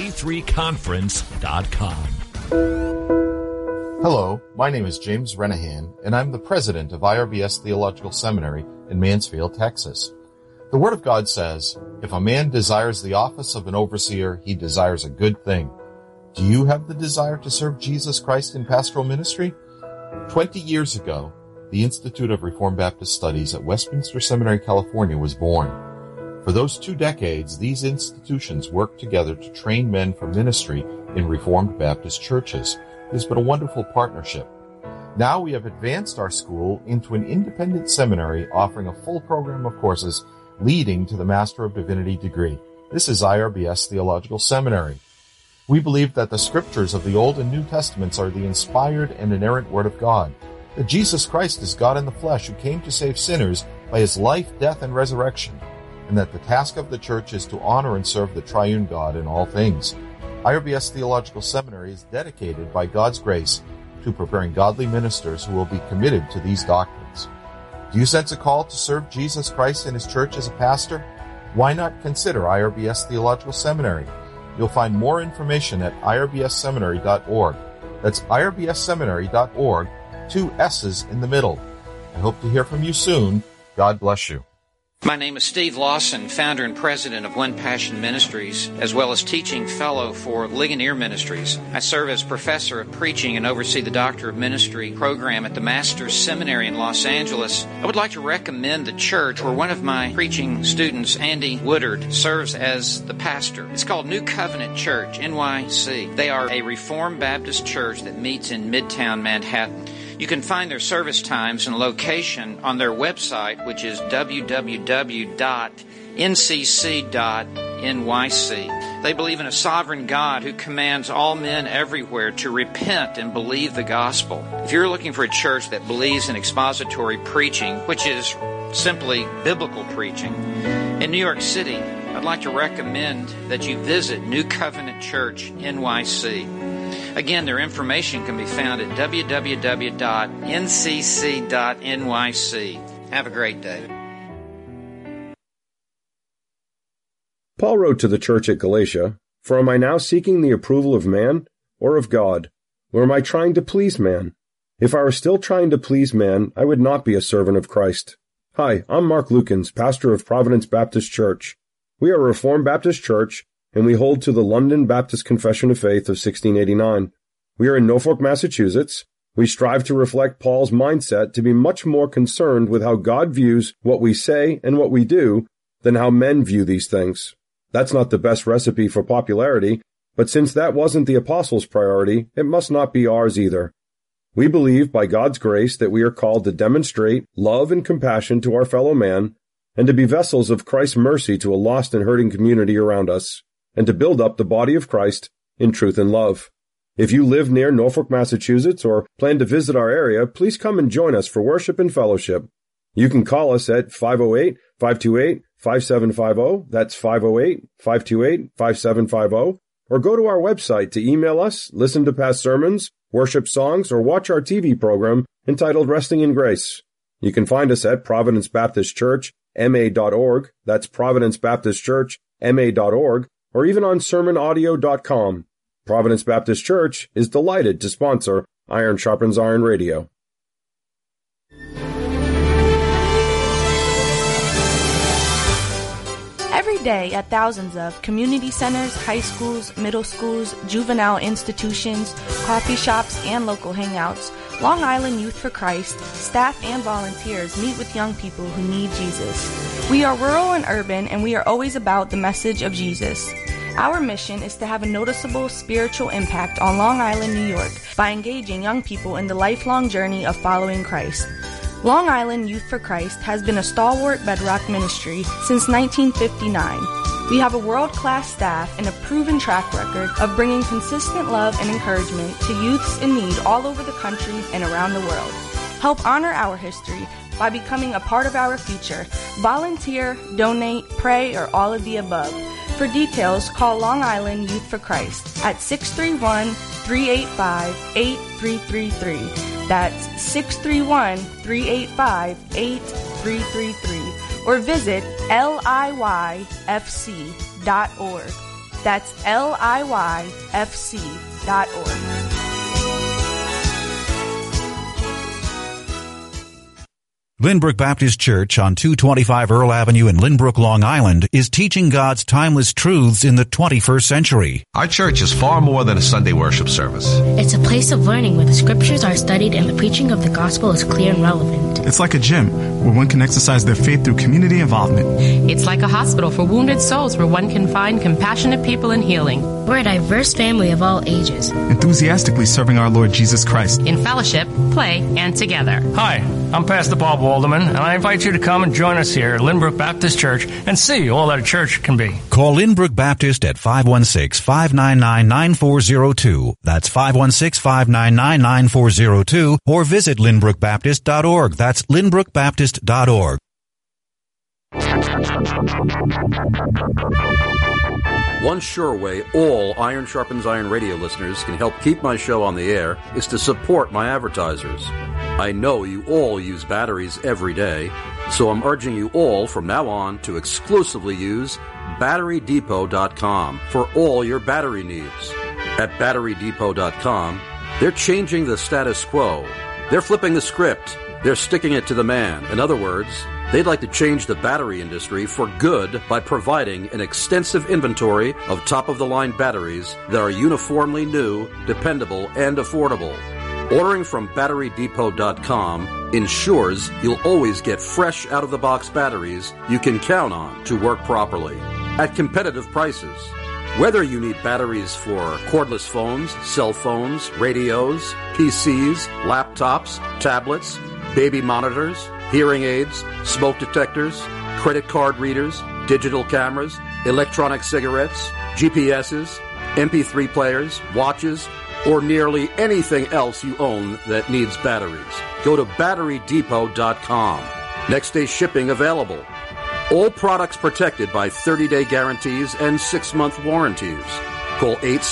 G3conference.com. Hello, my name is James Renahan, and I'm the president of IRBS Theological Seminary in Mansfield, Texas. The Word of God says, if a man desires the office of an overseer, he desires a good thing. Do you have the desire to serve Jesus Christ in pastoral ministry? 20 years ago, the Institute of Reformed Baptist Studies at Westminster Seminary, California was born. For those 2 decades, these institutions worked together to train men for ministry in Reformed Baptist churches. It has been a wonderful partnership. Now we have advanced our school into an independent seminary offering a full program of courses leading to the Master of Divinity degree. This is IRBS Theological Seminary. We believe that the scriptures of the Old and New Testaments are the inspired and inerrant Word of God, that Jesus Christ is God in the flesh who came to save sinners by his life, death, and resurrection, and that the task of the church is to honor and serve the triune God in all things. IRBS Theological Seminary is dedicated by God's grace to preparing godly ministers who will be committed to these doctrines. Do you sense a call to serve Jesus Christ in his church as a pastor? Why not consider IRBS Theological Seminary? You'll find more information at irbsseminary.org. That's irbsseminary.org, 2 S's in the middle. I hope to hear from you soon. God bless you. My name is Steve Lawson, founder and president of One Passion Ministries, as well as teaching fellow for Ligonier Ministries. I serve as professor of preaching and oversee the Doctor of Ministry program at the Master's Seminary in Los Angeles. I would like to recommend the church where one of my preaching students, Andy Woodard, serves as the pastor. It's called New Covenant Church, NYC. They are a Reformed Baptist church that meets in Midtown Manhattan. You can find their service times and location on their website, which is www.ncc.nyc. They believe in a sovereign God who commands all men everywhere to repent and believe the gospel. If you're looking for a church that believes in expository preaching, which is simply biblical preaching, in New York City, I'd like to recommend that you visit New Covenant Church, NYC. Again, their information can be found at www.ncc.nyc. Have a great day. Paul wrote to the church at Galatia, "For am I now seeking the approval of man or of God? Or am I trying to please man? If I were still trying to please man, I would not be a servant of Christ." Hi, I'm Mark Lukens, pastor of Providence Baptist Church. We are a Reformed Baptist church, and we hold to the London Baptist Confession of Faith of 1689. We are in Norfolk, Massachusetts. We strive to reflect Paul's mindset to be much more concerned with how God views what we say and what we do than how men view these things. That's not the best recipe for popularity, but since that wasn't the apostles' priority, it must not be ours either. We believe by God's grace that we are called to demonstrate love and compassion to our fellow man, and to be vessels of Christ's mercy to a lost and hurting community around us, and to build up the body of Christ in truth and love. If you live near Norfolk, Massachusetts, or plan to visit our area, please come and join us for worship and fellowship. You can call us at 508-528-5750, that's 508-528-5750, or go to our website to email us, listen to past sermons, worship songs, or watch our TV program entitled Resting in Grace. You can find us at Providence Baptist Church, ma.org, that's Providence Baptist Church, ma.org, or even on sermonaudio.com. Providence Baptist Church is delighted to sponsor Iron Sharpens Iron Radio. Every day at thousands of community centers, high schools, middle schools, juvenile institutions, coffee shops, and local hangouts, Long Island Youth for Christ, staff and volunteers meet with young people who need Jesus. We are rural and urban, and we are always about the message of Jesus. Our mission is to have a noticeable spiritual impact on Long Island, New York, by engaging young people in the lifelong journey of following Christ. Long Island Youth for Christ has been a stalwart bedrock ministry since 1959. We have a world-class staff and a proven track record of bringing consistent love and encouragement to youths in need all over the country and around the world. Help honor our history by becoming a part of our future. Volunteer, donate, pray, or all of the above. For details, call Long Island Youth for Christ at 631-385-8333. That's 631-385-8333. Or visit liyfc.org. That's liyfc.org. Lynbrook Baptist Church on 225 Earl Avenue in Lynbrook, Long Island is teaching God's timeless truths in the 21st century. Our church is far more than a Sunday worship service. It's a place of learning where the scriptures are studied and the preaching of the gospel is clear and relevant. It's like a gym where one can exercise their faith through community involvement. It's like a hospital for wounded souls where one can find compassionate people in healing. We're a diverse family of all ages, enthusiastically serving our Lord Jesus Christ in fellowship, play, and together. Hi, I'm Pastor Bob Walderman, and I invite you to come and join us here at Lynbrook Baptist Church and see all that a church can be. Call Lynbrook Baptist at 516-599-9402. That's 516-599-9402. Or visit lynbrookbaptist.org. That's lynbrookbaptist.org. One sure way all Iron Sharpens Iron radio listeners can help keep my show on the air is to support my advertisers. I know you all use batteries every day, so I'm urging you all from now on to exclusively use BatteryDepot.com for all your battery needs. At BatteryDepot.com, they're changing the status quo. They're flipping the script. They're sticking it to the man. In other words, they'd like to change the battery industry for good by providing an extensive inventory of top-of-the-line batteries that are uniformly new, dependable, and affordable. Ordering from BatteryDepot.com ensures you'll always get fresh out-of-the-box batteries you can count on to work properly at competitive prices. Whether you need batteries for cordless phones, cell phones, radios, PCs, laptops, tablets, baby monitors, hearing aids, smoke detectors, credit card readers, digital cameras, electronic cigarettes, GPSs, MP3 players, watches, or nearly anything else you own that needs batteries, go to BatteryDepot.com. Next day shipping available. All products protected by 30-day guarantees and 6-month warranties. Call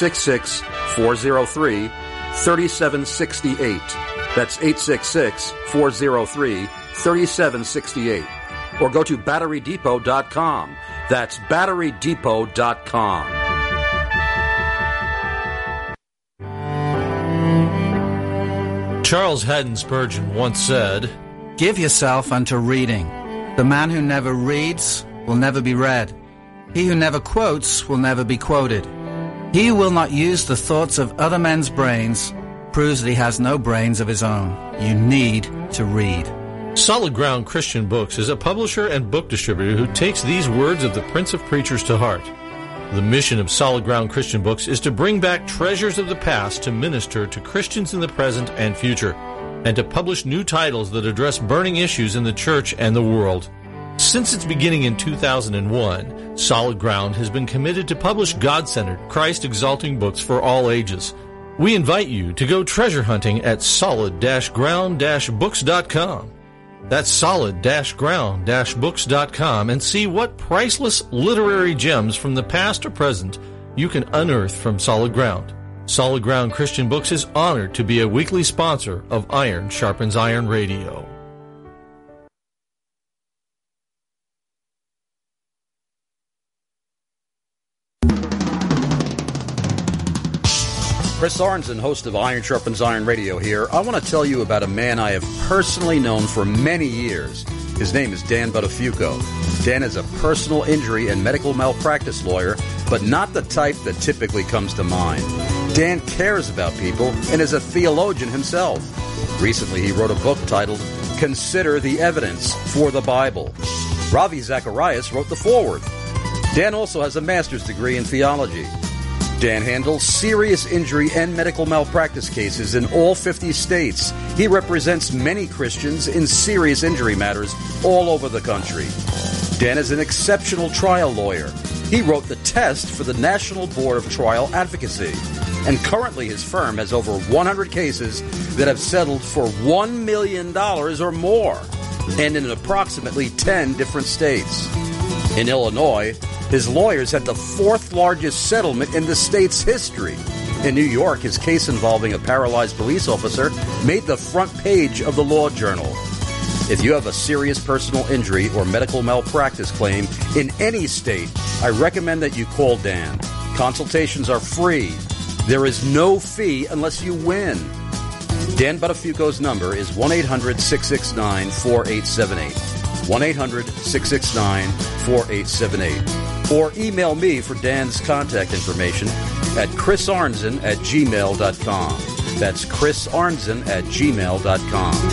866-403-3768. That's 866-403-3768. Or go to BatteryDepot.com. That's BatteryDepot.com. Charles Haddon Spurgeon once said, "Give yourself unto reading. The man who never reads will never be read. He who never quotes will never be quoted. He who will not use the thoughts of other men's brains proves that he has no brains of his own. You need to read. Solid Ground Christian Books is a publisher and book distributor who takes these words of the Prince of Preachers to heart. The mission of Solid Ground Christian Books is to bring back treasures of the past to minister to Christians in the present and future, and to publish new titles that address burning issues in the church and the world. Since its beginning in 2001, Solid Ground has been committed to publish God-centered, Christ-exalting books for all ages. We invite you to go treasure hunting at solid-ground-books.com. That's solid-ground-books.com, and see what priceless literary gems from the past or present you can unearth from Solid Ground. Solid Ground Christian Books is honored to be a weekly sponsor of Iron Sharpens Iron Radio. Chris Arnzen, host of Iron Sharpens Iron Radio here. I want to tell you about a man I have personally known for many years. His name is Dan Buttafuoco. Dan is a personal injury and medical malpractice lawyer, but not the type that typically comes to mind. Dan cares about people and is a theologian himself. Recently, he wrote a book titled Consider the Evidence for the Bible. Ravi Zacharias wrote the foreword. Dan also has a master's degree in theology. Dan handles serious injury and medical malpractice cases in all 50 states. He represents many Christians in serious injury matters all over the country. Dan is an exceptional trial lawyer. He wrote the test for the National Board of Trial Advocacy. And currently his firm has over 100 cases that have settled for $1 million or more, and in approximately 10 different states. In Illinois, his lawyers had the fourth largest settlement in the state's history. In New York, his case involving a paralyzed police officer made the front page of the Law Journal. If you have a serious personal injury or medical malpractice claim in any state, I recommend that you call Dan. Consultations are free. There is no fee unless you win. Dan Buttafuoco's number is 1-800-669-4878. 1-800-669-4878. Or email me for Dan's contact information at chrisarnzen@gmail.com. That's chrisarnzen@gmail.com.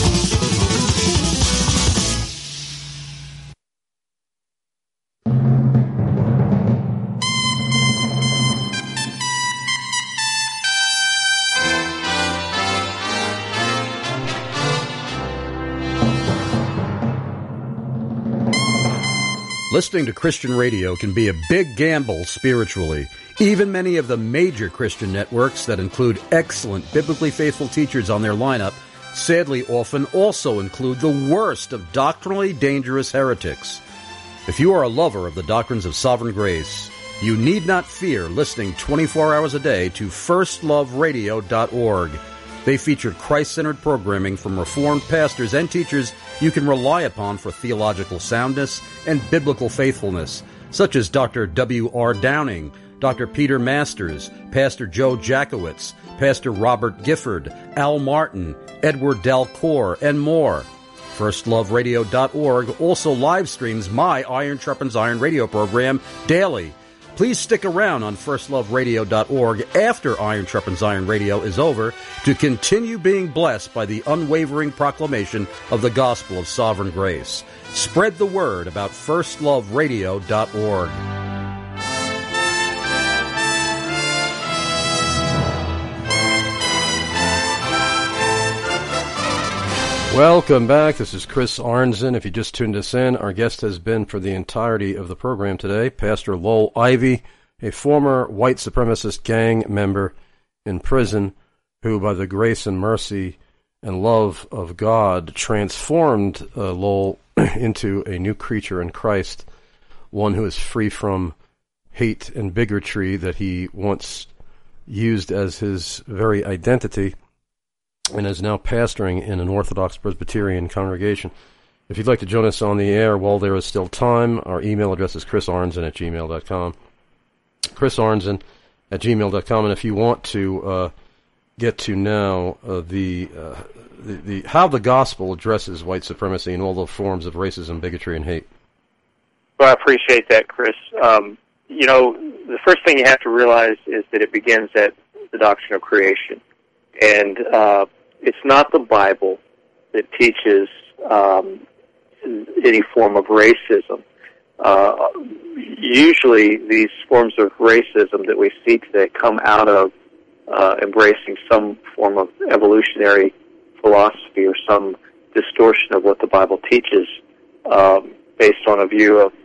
Listening to Christian radio can be a big gamble spiritually. Even many of the major Christian networks that include excellent biblically faithful teachers on their lineup sadly often also include the worst of doctrinally dangerous heretics. If you are a lover of the doctrines of sovereign grace, you need not fear listening 24 hours a day to firstloveradio.org. They feature Christ-centered programming from Reformed pastors and teachers you can rely upon for theological soundness and biblical faithfulness, such as Dr. W.R. Downing, Dr. Peter Masters, Pastor Joe Jackowitz, Pastor Robert Gifford, Al Martin, Edward Dalcour, and more. FirstLoveRadio.org also live streams my Iron Sharpens Iron radio program daily. Please stick around on FirstLoveRadio.org after Iron Sharpens Iron Radio is over to continue being blessed by the unwavering proclamation of the gospel of sovereign grace. Spread the word about FirstLoveRadio.org. Welcome back. This is Chris Arnzen. If you just tuned us in, our guest has been for the entirety of the program today, Pastor Lowell Ivy, a former white supremacist gang member in prison who, by the grace and mercy and love of God, transformed Lowell into a new creature in Christ, one who is free from hate and bigotry that he once used as his very identity, and is now pastoring in an Orthodox Presbyterian congregation. If you'd like to join us on the air while there is still time, our email address is chrisarnzen@gmail.com. chrisarnzen@gmail.com. And if you want to get to now the how the gospel addresses white supremacy and all the forms of racism, bigotry, and hate. Well, I appreciate that, Chris. The first thing you have to realize is that it begins at the doctrine of creation. And it's not the Bible that teaches any form of racism. Usually these forms of racism that we see today come out of embracing some form of evolutionary philosophy or some distortion of what the Bible teaches, based on a view of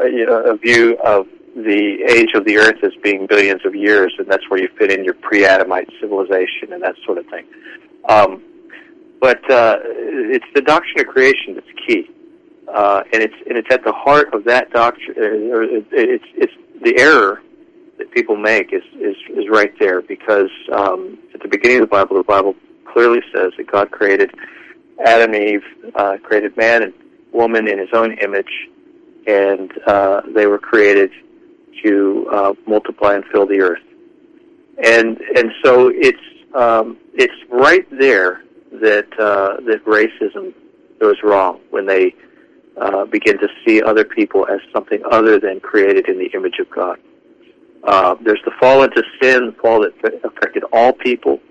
the age of the earth as being billions of years, and that's where you fit in your pre-Adamite civilization and that sort of thing. But it's the doctrine of creation that's key, and it's at the heart of that doctrine. It's the error that people make is right there, because at the beginning of the Bible clearly says that God created Adam and Eve, created man and woman in his own image, and they were created to multiply and fill the earth. And so it's right there that racism goes wrong, when they begin to see other people as something other than created in the image of God. There's the fall into sin, the fall that affected all people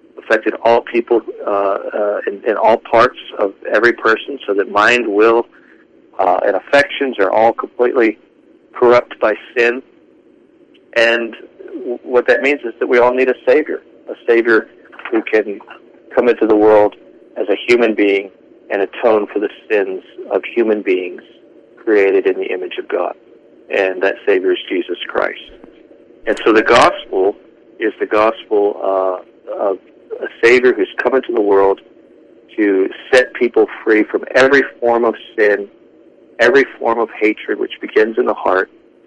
in all parts of every person, so that mind, will, and affections are all completely corrupt by sin. And what that means is that we all need a Savior who can come into the world as a human being and atone for the sins of human beings created in the image of God. And that Savior is Jesus Christ. And so the gospel is the gospel of a Savior who's come into the world to set people free from every form of sin, every form of hatred, which begins in the heart,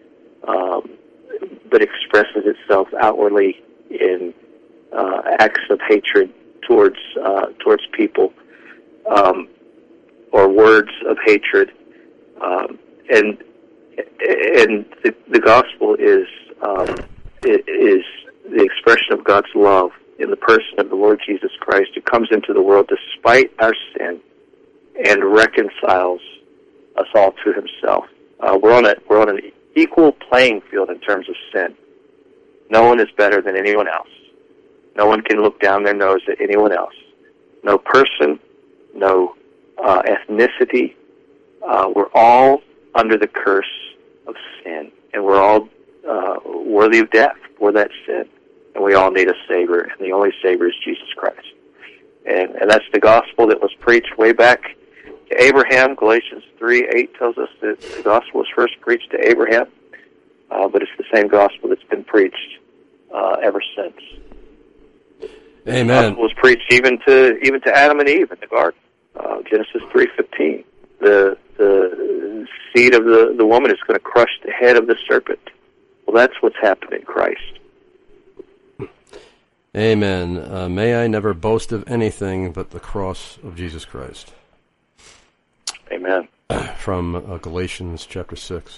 but expresses itself outwardly in acts of hatred towards people, or words of hatred, and the gospel is the expression of God's love in the person of the Lord Jesus Christ, who comes into the world despite our sin and reconciles us all to Himself. We're on an equal playing field in terms of sin. No one is better than anyone else. No one can look down their nose at anyone else. No person, no ethnicity. We're all under the curse of sin, and we're all worthy of death for that sin. And we all need a Savior, and the only Savior is Jesus Christ. And that's the gospel that was preached way back to Abraham. Galatians 3:8 tells us that the gospel was first preached to Abraham, but it's the same gospel that's been preached ever since. Amen. The gospel was preached even to Adam and Eve in the garden. Genesis 3:15. The seed of the woman is going to crush the head of the serpent. Well, that's what's happened in Christ. Amen. May I never boast of anything but the cross of Jesus Christ. Amen. From Galatians chapter 6.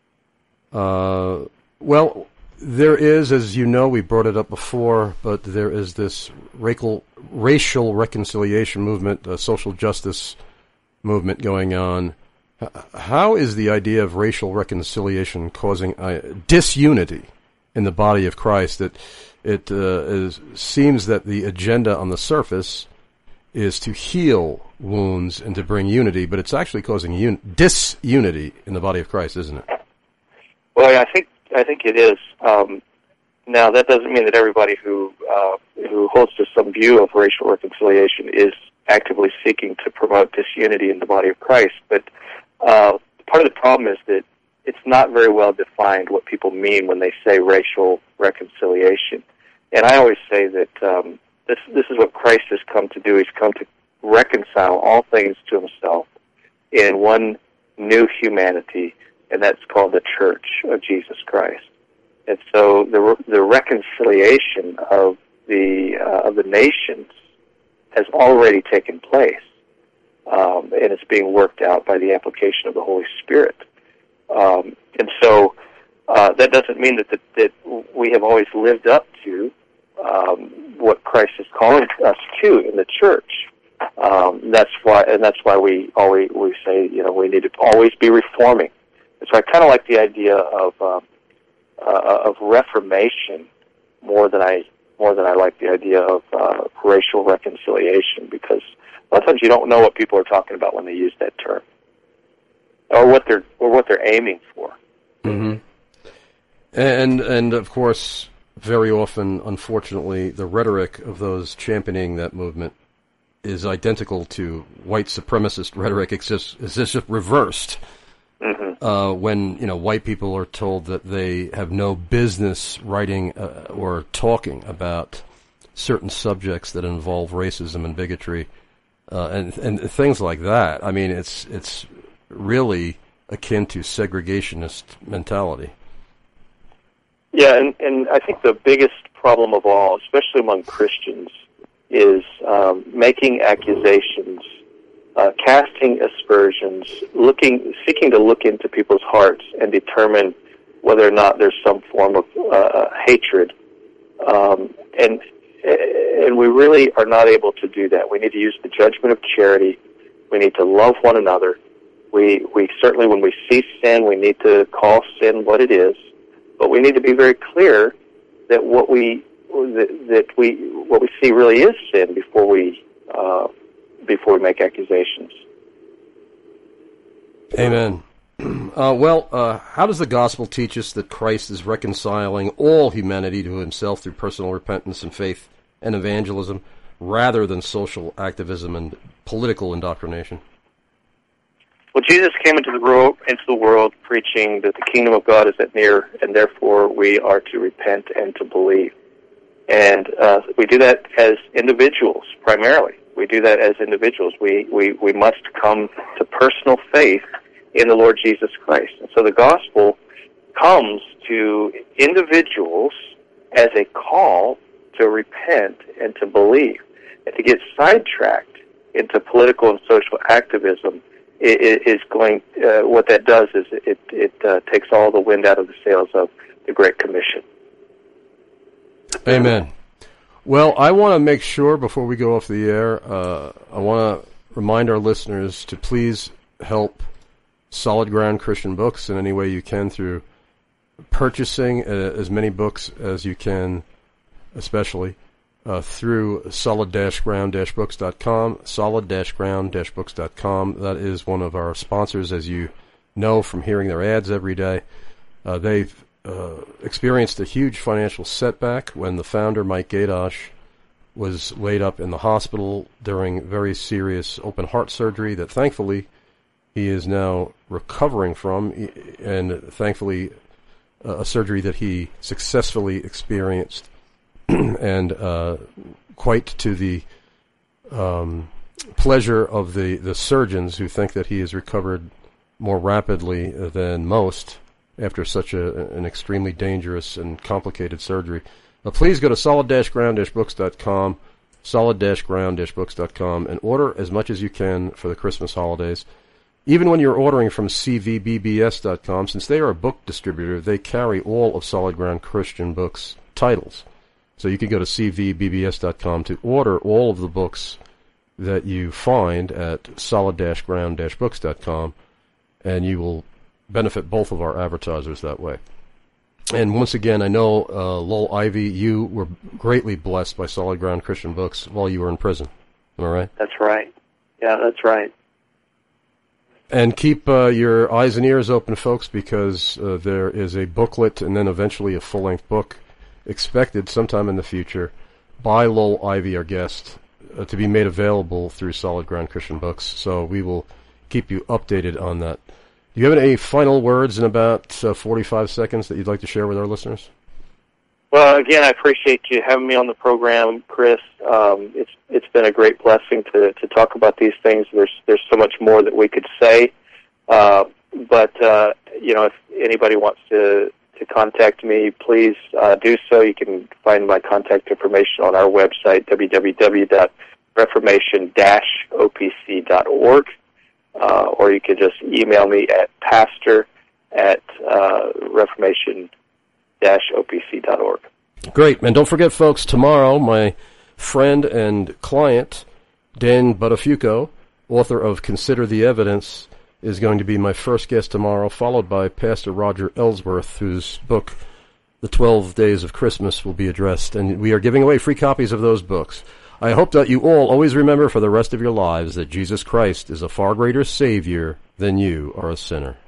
Well, there is, as you know, we brought it up before, but there is this racial reconciliation movement, a social justice movement going on. How is the idea of racial reconciliation causing disunity in the body of Christ? That it seems that the agenda on the surface is to heal wounds and to bring unity, but it's actually causing disunity in the body of Christ, isn't it? Well, I think it is. Now, that doesn't mean that everybody who holds to some view of racial reconciliation is actively seeking to promote disunity in the body of Christ. But part of the problem is that it's not very well defined what people mean when they say racial reconciliation. And I always say that this is what Christ has come to do. He's come to reconcile all things to Himself in one new humanity, and that's called the Church of Jesus Christ. And so the reconciliation of the nations has already taken place, and it's being worked out by the application of the Holy Spirit. And so that doesn't mean that we have always lived up to what Christ is calling us to in the church. That's why we say, we need to always be reforming. And so I kind of like the idea of reformation more than I more than I like the idea of racial reconciliation, because a lot of times you don't know what people are talking about when they use that term, or what they're aiming for. Mm-hmm. And of course, very often, unfortunately, the rhetoric of those championing that movement is identical to white supremacist rhetoric. It's just reversed. Mm-hmm. When white people are told that they have no business writing or talking about certain subjects that involve racism and bigotry, and things like that. I mean, it's really akin to segregationist mentality. Yeah, and I think the biggest problem of all, especially among Christians, is making accusations, casting aspersions, seeking to look into people's hearts and determine whether or not there's some form of hatred. And we really are not able to do that. We need to use the judgment of charity. We need to love one another. We certainly, when we see sin, we need to call sin what it is. But we need to be very clear that what we see really is sin before we make accusations. Amen. How does the gospel teach us that Christ is reconciling all humanity to himself through personal repentance and faith and evangelism, rather than social activism and political indoctrination? Well, Jesus came into the world preaching that the kingdom of God is at near, and therefore we are to repent and to believe. And we do that as individuals, primarily. We do that as individuals. We must come to personal faith in the Lord Jesus Christ. And so the gospel comes to individuals as a call to repent and to believe. And to get sidetracked into political and social activism is going. What that does is it takes all the wind out of the sails of the Great Commission. Amen. Well, I want to make sure before we go off the air, I want to remind our listeners to please help Solid Ground Christian Books in any way you can through purchasing as many books as you can, especially through solid-ground-books.com, solid-ground-books.com. That is one of our sponsors, as you know from hearing their ads every day. They've experienced a huge financial setback when the founder, Mike Gaydosh, was laid up in the hospital during very serious open heart surgery that thankfully he is now recovering from, and thankfully a surgery that he successfully experienced and quite to the pleasure of the surgeons, who think that he has recovered more rapidly than most after such an extremely dangerous and complicated surgery. Please go to solid-ground-books.com, solid-ground-books.com, and order as much as you can for the Christmas holidays. Even when you're ordering from cvbbs.com, since they are a book distributor, they carry all of Solid Ground Christian Books titles. So you can go to cvbbs.com to order all of the books that you find at solid-ground-books.com, and you will benefit both of our advertisers that way. And once again, I know, Lowell Ivy, you were greatly blessed by Solid Ground Christian Books while you were in prison. Am I right? That's right. Yeah, that's right. And keep your eyes and ears open, folks, because there is a booklet and then eventually a full-length book expected sometime in the future by Lowell Ivy, our guest, to be made available through Solid Ground Christian Books. So we will keep you updated on that. Do you have any final words in about 45 seconds that you'd like to share with our listeners? Well, again, I appreciate you having me on the program, Chris. It's been a great blessing to talk about these things. There's so much more that we could say, but if anybody wants to contact me, please do so. You can find my contact information on our website, www.reformation-opc.org. Or you can just email me at pastor@reformation-opc.org. Great. And don't forget, folks, tomorrow, my friend and client, Dan Buttafuoco, author of Consider the Evidence, is going to be my first guest tomorrow, followed by Pastor Roger Ellsworth, whose book, the 12 days of Christmas will be addressed, and we are giving away free copies of those books. I hope that you all always remember for the rest of your lives that Jesus Christ is a far greater Savior than you are a sinner.